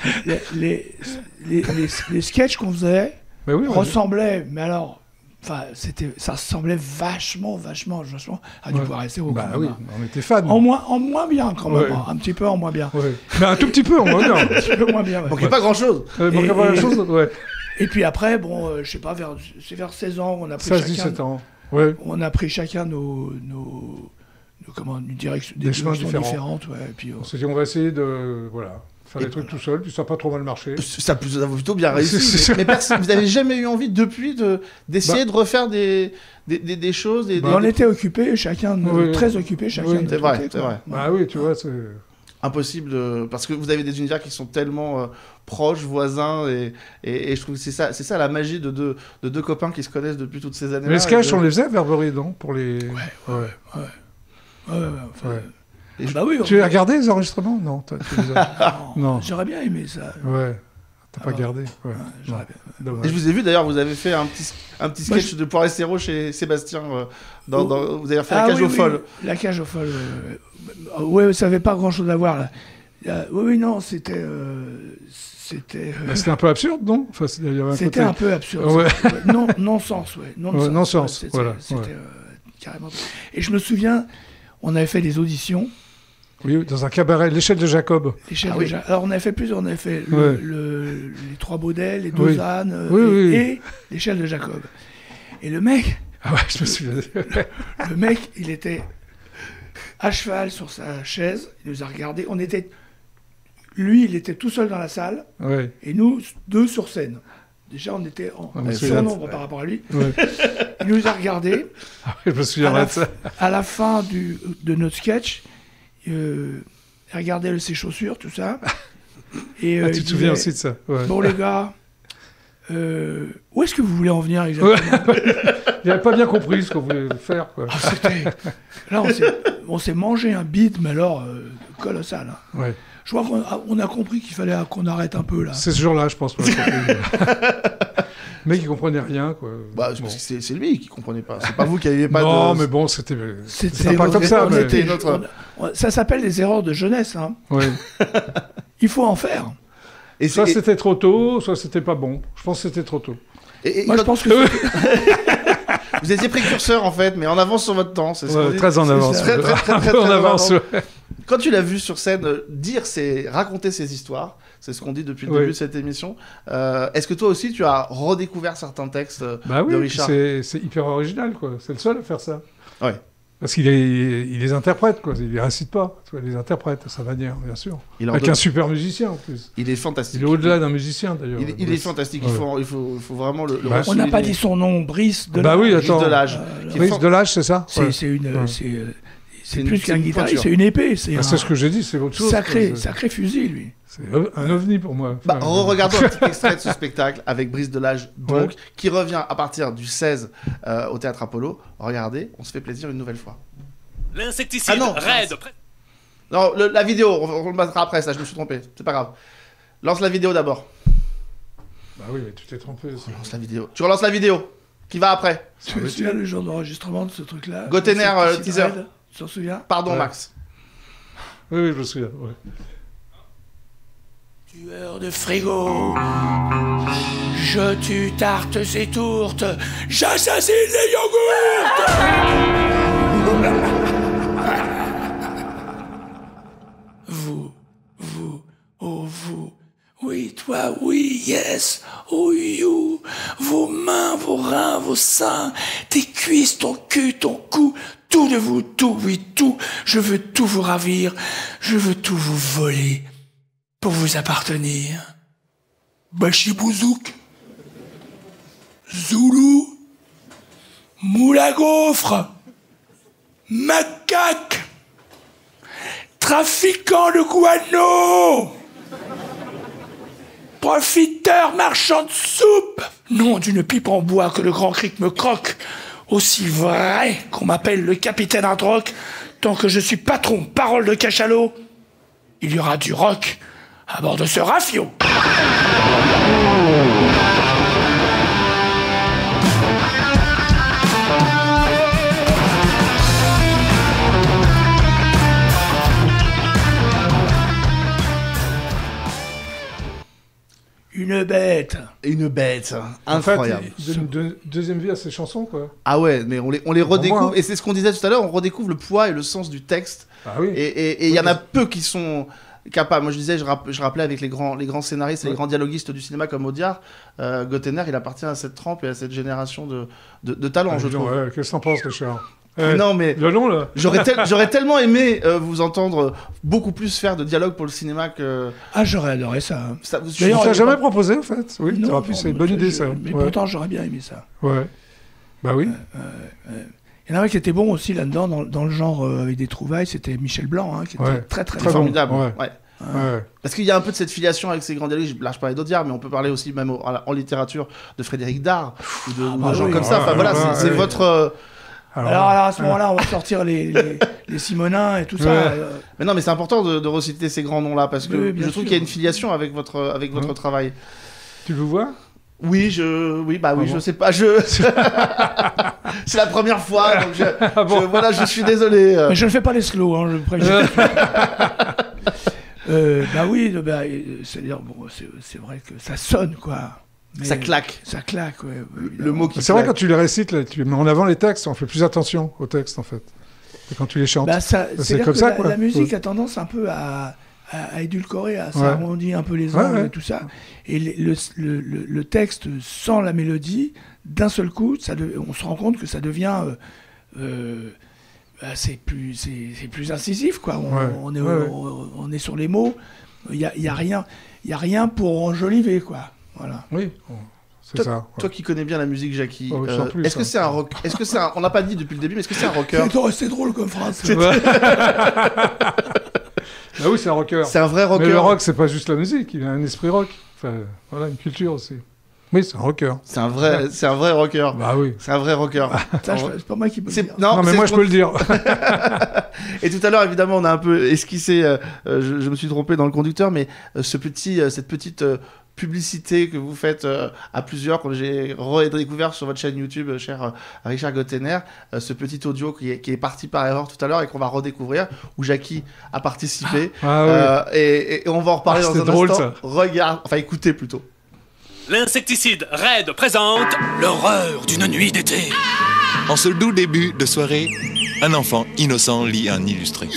les sketchs qu'on faisait ressemblaient, mais alors... Enfin, ça ressemblait vachement à du Poiret et Serrault. Bah oui, on était fans. En moins bien, quand même. Un petit peu en moins bien. Ouais. Mais un tout petit peu en moins bien. Un petit peu moins bien, ouais. Manquait pas grand-chose. Ouais. Et puis après, je sais pas, vers 16 ans, on a pris 17 ans. Ouais. On a pris chacun nos une direction, des chemins différentes. Ouais. Et puis, on s'est dit, on va essayer de... Voilà. Faire des trucs tout seul, puis ça n'a pas trop mal marché. Ça a plutôt bien réussi. mais vous n'avez jamais eu envie depuis d'essayer de refaire des choses On était occupés, très occupés, chacun. C'est vrai. Ah oui, tu vois, c'est... Impossible, parce que vous avez des univers qui sont tellement proches, voisins, et je trouve que c'est ça la magie de deux copains qui se connaissent depuis toutes ces années-là. Les sketchs, on les faisait à Verberie, non? Pour les... Ouais. Bah oui, tu as regardé les enregistrements? Non, non. J'aurais bien aimé ça. Ouais. T'as pas gardé. Ouais. Et je vous ai vu d'ailleurs, vous avez fait un petit sketch de Poiret et Serrault chez Sébastien. Vous avez fait la cage aux folles. La cage aux folles. Oui, ça n'avait pas grand-chose à voir là. Oui, non, c'était C'était un peu absurde, non? Enfin, c'était un peu absurde. Ouais. Non-sens, ouais. Non-sens, voilà. C'était carrément... Et je me souviens, on avait fait des auditions. Oui, dans un cabaret, l'échelle de Jacob. Alors on avait fait plusieurs, on avait fait les Trois Baudets, les Deux ânes et l'échelle de Jacob. Et le mec... Ah ouais, je me souviens. Le mec, il était à cheval sur sa chaise, il nous a regardés, lui, il était tout seul dans la salle, et nous, deux sur scène. Déjà, on était en surnombre par rapport à lui. Ouais. Il nous a regardés. Je me souviens de ça. À la fin de notre sketch, il regardait ses chaussures, tout ça. Et, tu te souviens aussi de ça? Bon, les gars, où est-ce que vous voulez en venir exactement? Il n'avait pas bien compris ce qu'on voulait faire. Quoi. Là, on s'est mangé un beat, mais alors, colossal. Hein. Ouais. Je crois qu'on a compris qu'il fallait qu'on arrête un peu, là. C'est ce jour-là, je pense. Mais qui comprenait rien, quoi. Bah, bon. C'est lui qui comprenait pas. C'est pas vous qui n'aviez pas non, mais bon, c'était pas comme ça. Ça s'appelle des erreurs de jeunesse. Hein. Oui. Il faut en faire. Et soit c'était trop tôt, soit c'était pas bon. Je pense que c'était trop tôt. Moi, je pense que... Vous étiez précurseur, en fait, mais en avance sur votre temps. C'est ce très en avance. Très en avance. Quand tu l'as vu sur scène raconter ses histoires, c'est ce qu'on dit depuis le début de cette émission, est-ce que toi aussi, tu as redécouvert certains textes de Richard? C'est hyper original, quoi. C'est le seul à faire ça. Ouais. Parce qu'il les interprète, quoi. Il les récite pas. Il les interprète à sa manière, bien sûr. Avec un super musicien, en plus. Il est fantastique. Il est au-delà d'un musicien, d'ailleurs. Il est fantastique. Il faut vraiment le on n'a pas dit son nom, Brice Delage. Bah oui, attends. Brice Delage, c'est ça? C'est plus qu'un guitariste, c'est une épée. C'est ce que j'ai dit, c'est autre chose. Sacré fusil, lui. C'est un ovni pour moi. Regardons un petit extrait de ce spectacle avec Brice Delage, donc, qui revient à partir du 16 au Théâtre Apollo. Regardez, on se fait plaisir une nouvelle fois. L'insecticide raide. Non, la vidéo, on le mettra après, ça, je me suis trompé. C'est pas grave. Lance la vidéo d'abord. Bah oui, mais tu t'es trompé. Lance la vidéo. Tu relances la vidéo. Qui va après? Tu te souviens le jour d'enregistrement de ce truc-là? Gotener, le teaser. Tu t'en souviens? Pardon, Max. Oui, je me souviens. Tueur de frigo, je tue tartes et tourtes, j'assassine les yogourts. Vous, oh vous, oui toi, oui, yes, oh you, vos mains, vos reins, vos seins, tes cuisses, ton cul, ton cou, tout de vous, tout, oui, tout, je veux tout vous ravir, je veux tout vous voler. Pour vous appartenir. Bachibouzouk, Zoulou, moule à gaufre, macaque, trafiquant de guano, profiteur marchand de soupe, nom d'une pipe en bois que le grand cric me croque, aussi vrai qu'on m'appelle le capitaine Hardrock, tant que je suis patron, parole de cachalot, il y aura du rock à bord de ce rafio. Une bête. Une bête. Incroyable. En fait, il donne une deuxième vie à ses chansons, quoi. Ah ouais, mais on les redécouvre. Et c'est ce qu'on disait tout à l'heure, on redécouvre le poids et le sens du texte. Ah oui. Et il y en a peu qui sont capable. Moi, je disais, je rappelais avec les grands scénaristes et les grands dialoguistes du cinéma comme Audiard, Gotener, il appartient à cette trempe et à cette génération de talents, je trouve. Ouais, qu'est-ce que t'en penses, Richard? Non, mais le long, là. J'aurais tellement aimé vous entendre beaucoup plus faire de dialogue pour le cinéma que... Ah, j'aurais adoré ça. D'ailleurs, tu l'as jamais proposé, en fait. Oui, c'est une bonne idée, ça. Mais pourtant, j'aurais bien aimé ça. Ouais. Bah oui. Il y en a un qui était bon aussi là-dedans, dans le genre avec des trouvailles, c'était Michel Blanc, hein, qui était très formidable. Bon. Ouais. Parce qu'il y a un peu de cette filiation avec ces grands dialogues. Là, je parlais d'Audiard, mais on peut parler aussi, même en littérature, de Frédéric Dard ou de gens comme ça. Enfin, voilà, c'est votre... Alors à ce moment-là, on va sortir les Simonins et tout ça. Mais non, mais c'est important de reciter ces grands noms-là, parce que je trouve qu'il y a une filiation avec votre travail. Tu veux voir ? Oui, je sais pas, c'est la première fois, donc je suis désolé. Mais je ne fais pas les slows, hein, je préviens. Bah oui, c'est-à-dire, bon, c'est vrai que ça sonne, quoi. Mais ça claque. Ça claque, ouais. Le mot qui C'est vrai, quand tu les récites, là, tu mets en avant les textes, on fait plus attention aux textes, en fait. Et quand tu les chantes. C'est comme ça, quoi. La musique a tendance un peu à édulcorer, à s'arrondir un peu les angles et tout ça. Et le texte sans la mélodie, d'un seul coup, on se rend compte que ça devient... c'est plus incisif, quoi. On est sur les mots. Il y a rien pour enjoliver, quoi. Voilà. Oui. C'est ça. Toi qui connais bien la musique, Jackie, est-ce que c'est un rock? Est-ce que c'est on n'a pas dit depuis le début, mais est-ce que c'est un rocker? C'est drôle comme phrase. Ah oui, c'est un rocker. C'est un vrai rocker. Mais le rock, c'est pas juste la musique, il a un esprit rock. Enfin, voilà, une culture aussi. Oui, c'est un rocker. C'est un vrai rocker. Bah oui. C'est un vrai rocker. C'est pas moi qui peux le dire. Non, mais moi je peux le dire. Et tout à l'heure, évidemment, on a un peu esquissé, je me suis trompé dans le conducteur, mais cette petite publicité que vous faites à plusieurs, quand j'ai redécouvert sur votre chaîne YouTube, cher Richard Gottener, ce petit audio qui est parti par erreur tout à l'heure et qu'on va redécouvrir, où Jackie a participé. Et on va en reparler dans un drôle, instant. Écoutez plutôt. L'insecticide Red présente l'horreur d'une nuit d'été. En ce doux début de soirée, un enfant innocent lit un illustré.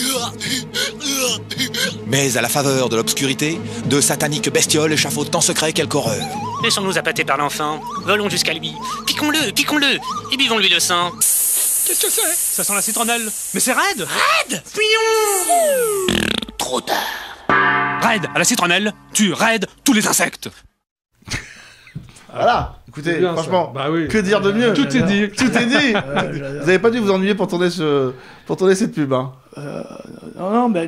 Mais à la faveur de l'obscurité, de sataniques bestioles échafaudent en secret quelque horreur. Laissons-nous appâter par l'enfant, volons jusqu'à lui, piquons-le, et buvons-lui le sang. Qu'est-ce que c'est? Ça sent la citronnelle. Mais c'est Red! Red! Fuyons! Trop tard. Red, à la citronnelle, tue Red tous les insectes. Voilà, écoutez, bien, franchement, oui. Que dire de mieux? Tout est dit. Tout est dit. Vous n'avez pas dû vous ennuyer pour tourner cette pub, hein. Non, mais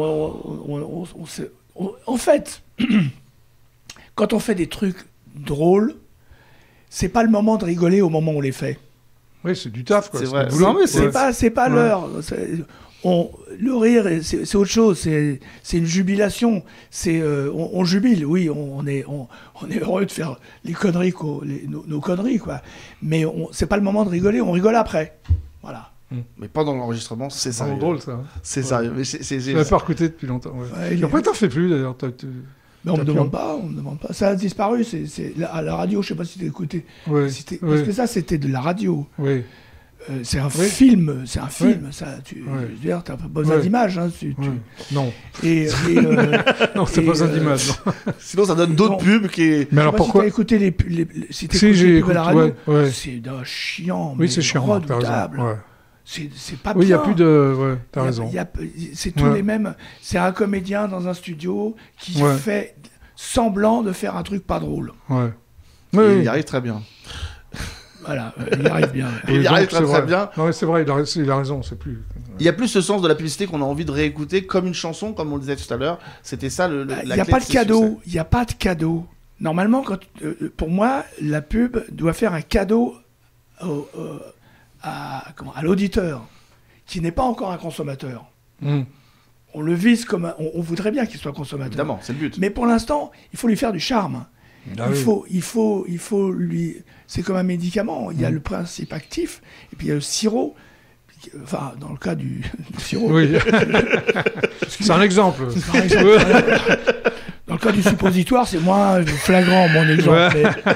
en fait, quand on fait des trucs drôles, c'est pas le moment de rigoler au moment où on les fait. Oui, c'est du taf, quoi. C'est vrai. Non, mais c'est pas l'heure. Le rire, c'est autre chose. C'est une jubilation. On jubile, oui. On est heureux de faire les conneries, nos conneries, quoi. Mais c'est pas le moment de rigoler. On rigole après. Voilà. Mais pendant l'enregistrement, c'est sérieux. C'est drôle, ça. C'est sérieux. Mais ça m'a pas recruté depuis longtemps. Ouais. Après, t'en fais plus, d'ailleurs. Mais on me demande pas. Ça a disparu. À la radio, je sais pas si t'as écouté. Parce que ça, c'était de la radio. Oui. C'est un film, ça. Je veux dire, t'as pas besoin d'image, hein. Non. Non, c'est pas besoin d'image. Sinon, ça donne d'autres pubs qui. Mais alors pourquoi? Si t'as écouté les pubs à la radio, c'est d'un chiant. Oui, c'est chiant. Redoutable. C'est pas bien. Oui, il y a plus de. Ouais, t'as raison. C'est tous les mêmes. C'est un comédien dans un studio qui fait semblant de faire un truc pas drôle. Ouais. Il y arrive très bien. Voilà, il y arrive bien. Il y arrive très bien. Non, c'est vrai, il a raison, c'est plus... Il y a plus ce sens de la publicité qu'on a envie de réécouter comme une chanson, comme on le disait tout à l'heure. C'était ça la clé. Il n'y a pas de cadeau. Il n'y a pas de cadeau. Normalement, pour moi, la pub doit faire un cadeau à l'auditeur, qui n'est pas encore un consommateur. On le vise comme... On voudrait bien qu'il soit consommateur. Évidemment, c'est le but. Mais pour l'instant, il faut lui faire du charme. Il faut lui... C'est comme un médicament. Il y a le principe actif, et puis il y a le sirop. Enfin, dans le cas du sirop. Oui. C'est un exemple. Dans le cas du suppositoire, c'est moins flagrant, mon exemple.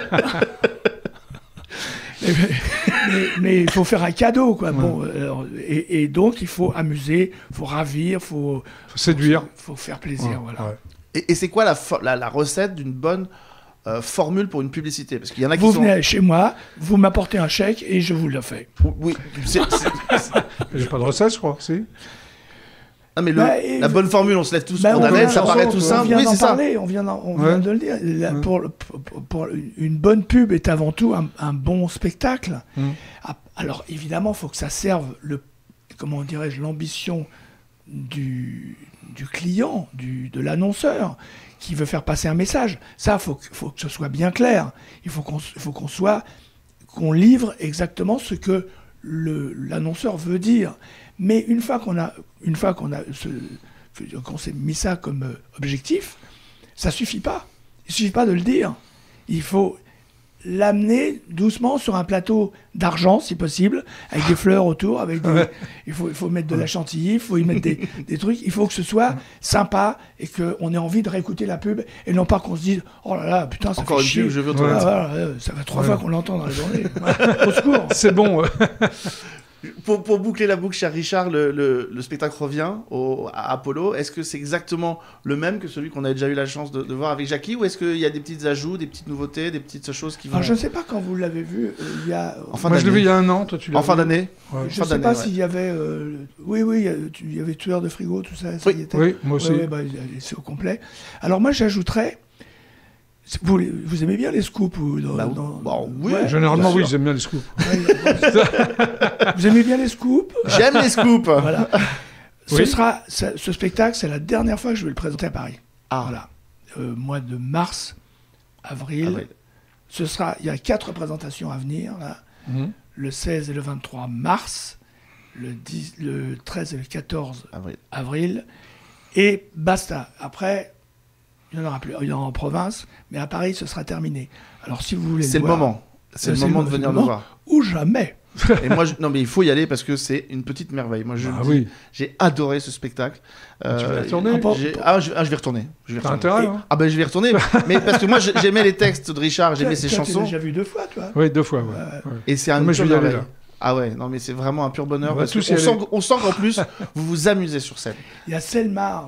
Mais il faut faire un cadeau, quoi. Bon, et donc, il faut amuser, il faut ravir, il faut séduire. Il faut faire plaisir, voilà. Et c'est quoi la recette d'une bonne formule pour une publicité? Parce qu'il y en a qui vous venez chez moi, vous m'apportez un chèque et je vous le fais. Oui. J'ai pas de recette, je crois, si. Ah, mais la bonne formule, on se lève tous condamnés, ça paraît tout simple. Oui, c'est ça. On vient de le dire. Pour une bonne pub est avant tout un bon spectacle. Alors, évidemment, il faut que ça serve l'ambition du client, de l'annonceur, qui veut faire passer un message. Ça, faut que ce soit bien clair. Il faut qu'on livre exactement ce que l'annonceur veut dire. Mais une fois qu'on s'est mis ça comme objectif, ça suffit pas. Il suffit pas de le dire. Il faut l'amener doucement sur un plateau d'argent, si possible, avec des fleurs autour, avec des... il faut mettre de la chantilly, il faut y mettre des trucs, il faut que ce soit sympa et qu'on ait envie de réécouter la pub et non pas qu'on se dise « Oh là là, putain, ça encore fait chier. Pub, je veux te ça fait 3 fois qu'on l'entend dans la journée. Au secours. » C'est bon. Pour boucler la boucle, cher Richard, le spectacle revient à Apollo. Est-ce que c'est exactement le même que celui qu'on a déjà eu la chance de voir avec Jackie, ou est-ce qu'il y a des petits ajouts, des petites nouveautés, des petites choses qui vont... Alors, je ne sais pas quand vous l'avez vu, il y a... Moi, je l'ai vu il y a un an, toi tu l'as vu. En fin d'année. Ouais. Je ne sais pas s'il y avait... Oui, il y avait Tueur de frigo, tout ça. Ça y était. Oui, moi aussi. C'est au complet. Alors moi, j'ajouterais... Vous aimez bien les scoops ou oui, généralement oui, j'aime bien les scoops. Vous aimez bien les scoops? J'aime les scoops. Voilà. Ce spectacle, c'est la dernière fois que je vais le présenter à Paris. Voilà. Mois de mars, avril. Il y a 4 représentations à venir là. Le 16 et le 23 mars, le 13 et le 14 avril, et basta. Après. Il n'y en aura plus. Il y en aura en province, mais à Paris, ce sera terminé. Alors, si vous voulez c'est le moment. C'est le moment de venir nous voir. Ou jamais. Et moi, non, mais il faut y aller parce que c'est une petite merveille. Moi, j'ai adoré ce spectacle. Tu vas y retourner? Je vais retourner. T'as intérêt, hein? Ah ben, je vais y retourner. Mais parce que moi, j'aimais les textes de Richard, j'aimais ses chansons. Tu l'as déjà vu 2 fois, toi? Oui, 2 fois. Ouais. Et c'est un pur merveille. Ah ouais, non mais c'est vraiment un pur bonheur. Parce on sent qu'en plus, vous vous amusez sur scène. Il y a Selmar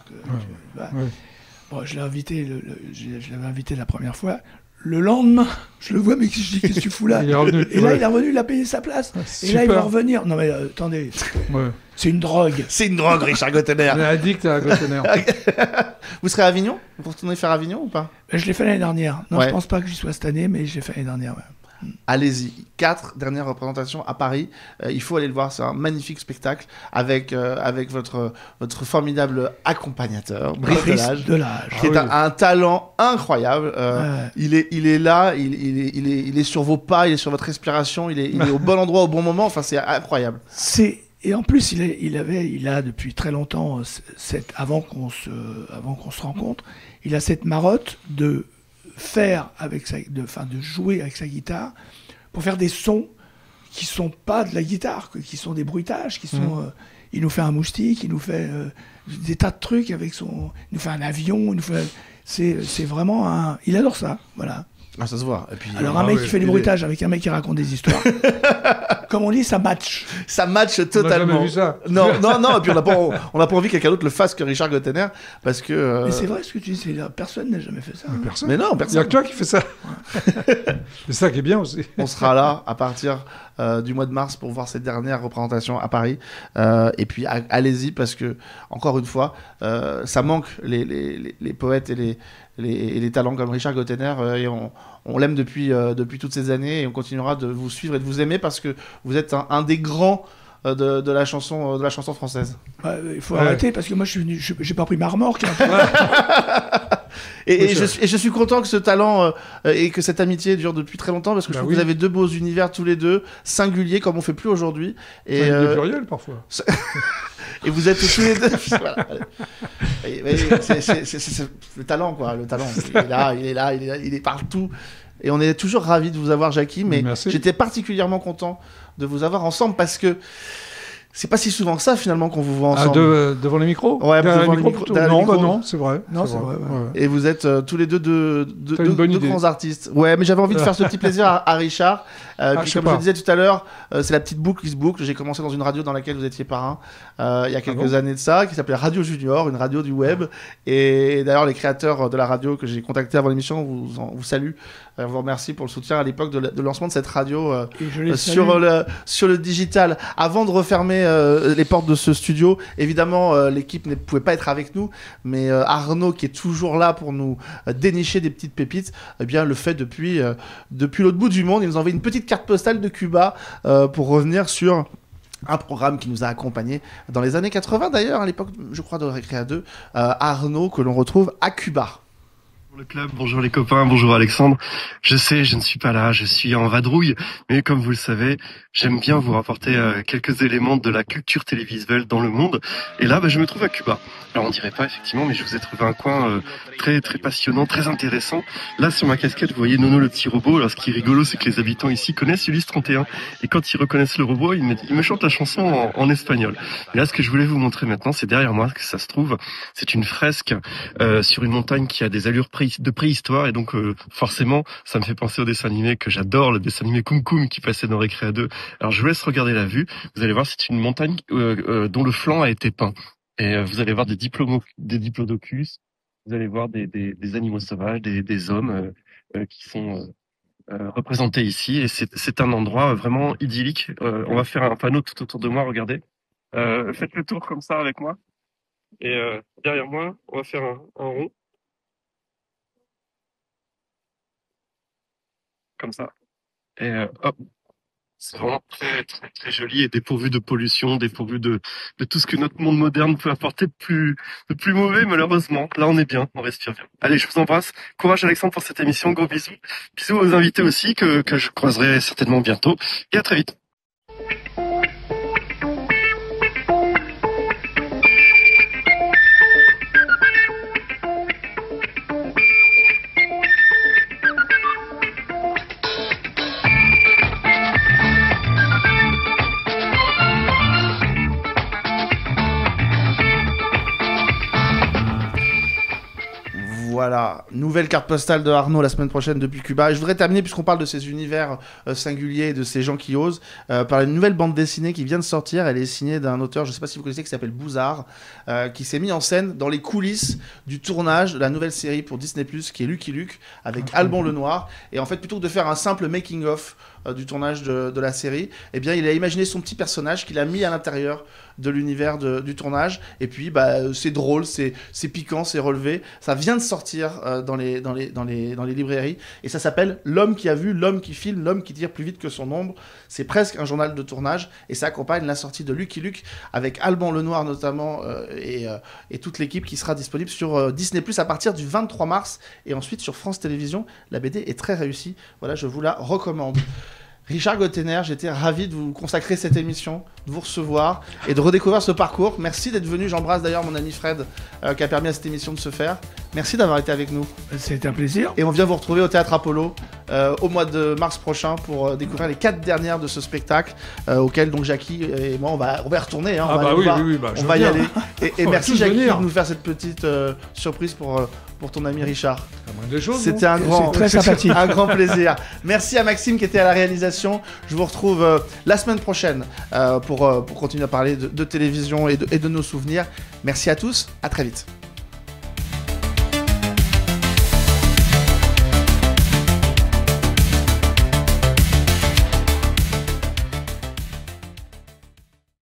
Bon, je l'avais invité la première fois. Le lendemain, je le vois, mais je dis, qu'est-ce que tu fous là? Il est revenu. Et là, il est revenu, il a payé sa place. Et là, il va revenir. Non, mais attendez, c'est une drogue. C'est une drogue, Richard Gottener. On est addict à Gottener. Vous serez à Avignon? Vous retournez faire Avignon ou pas? Je l'ai fait l'année dernière. Non, je pense pas que j'y sois cette année, mais j'ai fait l'année dernière. Allez-y, 4 dernières représentations à Paris. Il faut aller le voir, c'est un magnifique spectacle avec votre formidable accompagnateur, Brice Delage, qui est un talent incroyable. Il est là, il est sur vos pas, il est sur votre respiration, il est au bon endroit au bon moment. Enfin, c'est incroyable. Et en plus, il a depuis très longtemps, avant qu'on se rencontre, il a cette marotte de faire de jouer avec sa guitare pour faire des sons qui sont pas de la guitare, qui sont des bruitages, qui sont il nous fait un moustique, il nous fait des tas de trucs il nous fait un avion, c'est vraiment il adore ça, voilà. Ah, ça se voit. Et puis, alors un mec qui fait des bruitages avec un mec qui raconte des histoires, comme on dit, ça match. Ça match totalement. On n'a jamais vu ça. Non. Et puis on n'a pas envie que quelqu'un d'autre le fasse que Richard Gottener, parce que. Mais c'est vrai ce que tu dis, personne n'a jamais fait ça. Personne. Mais non, personne. Il n'y a que toi qui fais ça. C'est ça qui est bien aussi. On sera là à partir du mois de mars pour voir cette dernière représentation à Paris. Et puis allez-y, parce que encore une fois, ça manque les poètes et les talents comme Richard Gottener, et on l'aime depuis toutes ces années, et on continuera de vous suivre et de vous aimer parce que vous êtes un des grands de la chanson française. Il faut arrêter parce que moi j'ai pas pris ma remorque. Et je suis content que ce talent et que cette amitié dure depuis très longtemps, parce que je trouve que vous avez 2 beaux univers tous les deux, singuliers comme on fait plus aujourd'hui. Et pluriel parfois. Et vous êtes tous les deux. Voilà. C'est le talent, quoi. Le talent. Il est partout. Et on est toujours ravis de vous avoir, Jackie. Mais j'étais particulièrement content de vous avoir ensemble parce que c'est pas si souvent que ça, finalement, qu'on vous voit ensemble. Devant les micros? Ouais, devant les micros. Non, c'est vrai. Non, c'est vrai. Et vous êtes tous les deux deux grands artistes. Ouais, mais j'avais envie de faire ce petit plaisir à Richard. Puis comme je le disais tout à l'heure, c'est la petite boucle qui se boucle. J'ai commencé dans une radio dans laquelle vous étiez parrain il y a quelques années de ça, qui s'appelait Radio Junior, une radio du web. Et d'ailleurs, les créateurs de la radio que j'ai contactés avant l'émission vous saluent. Vous remercie pour le soutien à l'époque de lancement de cette radio sur le digital. Avant de refermer les portes de ce studio, évidemment, l'équipe ne pouvait pas être avec nous, mais Arnaud, qui est toujours là pour nous dénicher des petites pépites, eh bien, le fait depuis l'autre bout du monde. Il nous a envoyé une petite carte postale de Cuba pour revenir sur un programme qui nous a accompagnés dans les années 80, d'ailleurs, à l'époque, je crois, de Récréa 2, Arnaud, que l'on retrouve à Cuba. Le club, bonjour les copains, bonjour Alexandre. Je sais, je ne suis pas là, je suis en vadrouille, mais comme vous le savez, j'aime bien vous rapporter quelques éléments de la culture télévisuelle dans le monde. Et là, je me trouve à Cuba. Alors on dirait pas effectivement, mais je vous ai trouvé un coin très très passionnant, très intéressant. Là sur ma casquette, vous voyez Nono le petit robot. Alors ce qui est rigolo, c'est que les habitants ici connaissent Ulysse 31. Et quand ils reconnaissent le robot, ils me chantent la chanson en espagnol. Et là, ce que je voulais vous montrer maintenant, c'est derrière moi que ça se trouve. C'est une fresque sur une montagne qui a des allures de préhistoire, et donc forcément ça me fait penser au dessin animé que j'adore, le dessin animé Koum Koum qui passait dans Récréa 2. Alors je vous laisse regarder la vue, vous allez voir, c'est une montagne dont le flanc a été peint, et vous allez voir des diplodocus, vous allez voir des animaux sauvages, des hommes qui sont représentés ici, et c'est un endroit vraiment idyllique. On va faire un panneau tout autour de moi, regardez, faites le tour comme ça avec moi, et derrière moi on va faire un rond comme ça, et hop, c'est vraiment très très très joli et dépourvu de pollution, dépourvu de tout ce que notre monde moderne peut apporter de plus mauvais, malheureusement. Là on est bien, on respire bien. Allez, je vous embrasse, courage Alexandre pour cette émission, gros bisous, bisous aux invités aussi que je croiserai certainement bientôt, et à très vite. Voilà, nouvelle carte postale de Arnaud la semaine prochaine depuis Cuba. Et je voudrais terminer, puisqu'on parle de ces univers singuliers, de ces gens qui osent, par une nouvelle bande dessinée qui vient de sortir. Elle est signée d'un auteur, je ne sais pas si vous connaissez, qui s'appelle Bouzard, qui s'est mis en scène dans les coulisses du tournage de la nouvelle série pour Disney+, qui est Lucky Luke, avec Alban Lenoir. Et en fait, plutôt que de faire un simple making-of du tournage de la série, eh bien, il a imaginé son petit personnage qu'il a mis à l'intérieur de l'univers du tournage, et puis c'est drôle, c'est piquant, c'est relevé. Ça vient de sortir dans les librairies, et ça s'appelle L'homme qui a vu, l'homme qui filme, l'homme qui tire plus vite que son ombre. C'est presque un journal de tournage, et ça accompagne la sortie de Lucky Luke avec Alban Lenoir notamment, et toute l'équipe, qui sera disponible sur Disney+ à partir du 23 mars, et ensuite sur France Télévisions. La BD est très réussie, voilà, je vous la recommande. Richard Gottener, j'étais ravi de vous consacrer cette émission, de vous recevoir et de redécouvrir ce parcours. Merci d'être venu. J'embrasse d'ailleurs mon ami Fred qui a permis à cette émission de se faire. Merci d'avoir été avec nous. C'était un plaisir. Et on vient vous retrouver au Théâtre Apollo au mois de mars prochain pour découvrir les 4 dernières de ce spectacle auquel donc Jackie et moi on va y retourner. Hein, on va y aller. Et merci Jackie de nous faire cette petite surprise pour ton ami Richard. C'était un grand plaisir. Merci à Maxime qui était à la réalisation. Je vous retrouve la semaine prochaine pour continuer à parler de télévision et de nos souvenirs. Merci à tous, à très vite.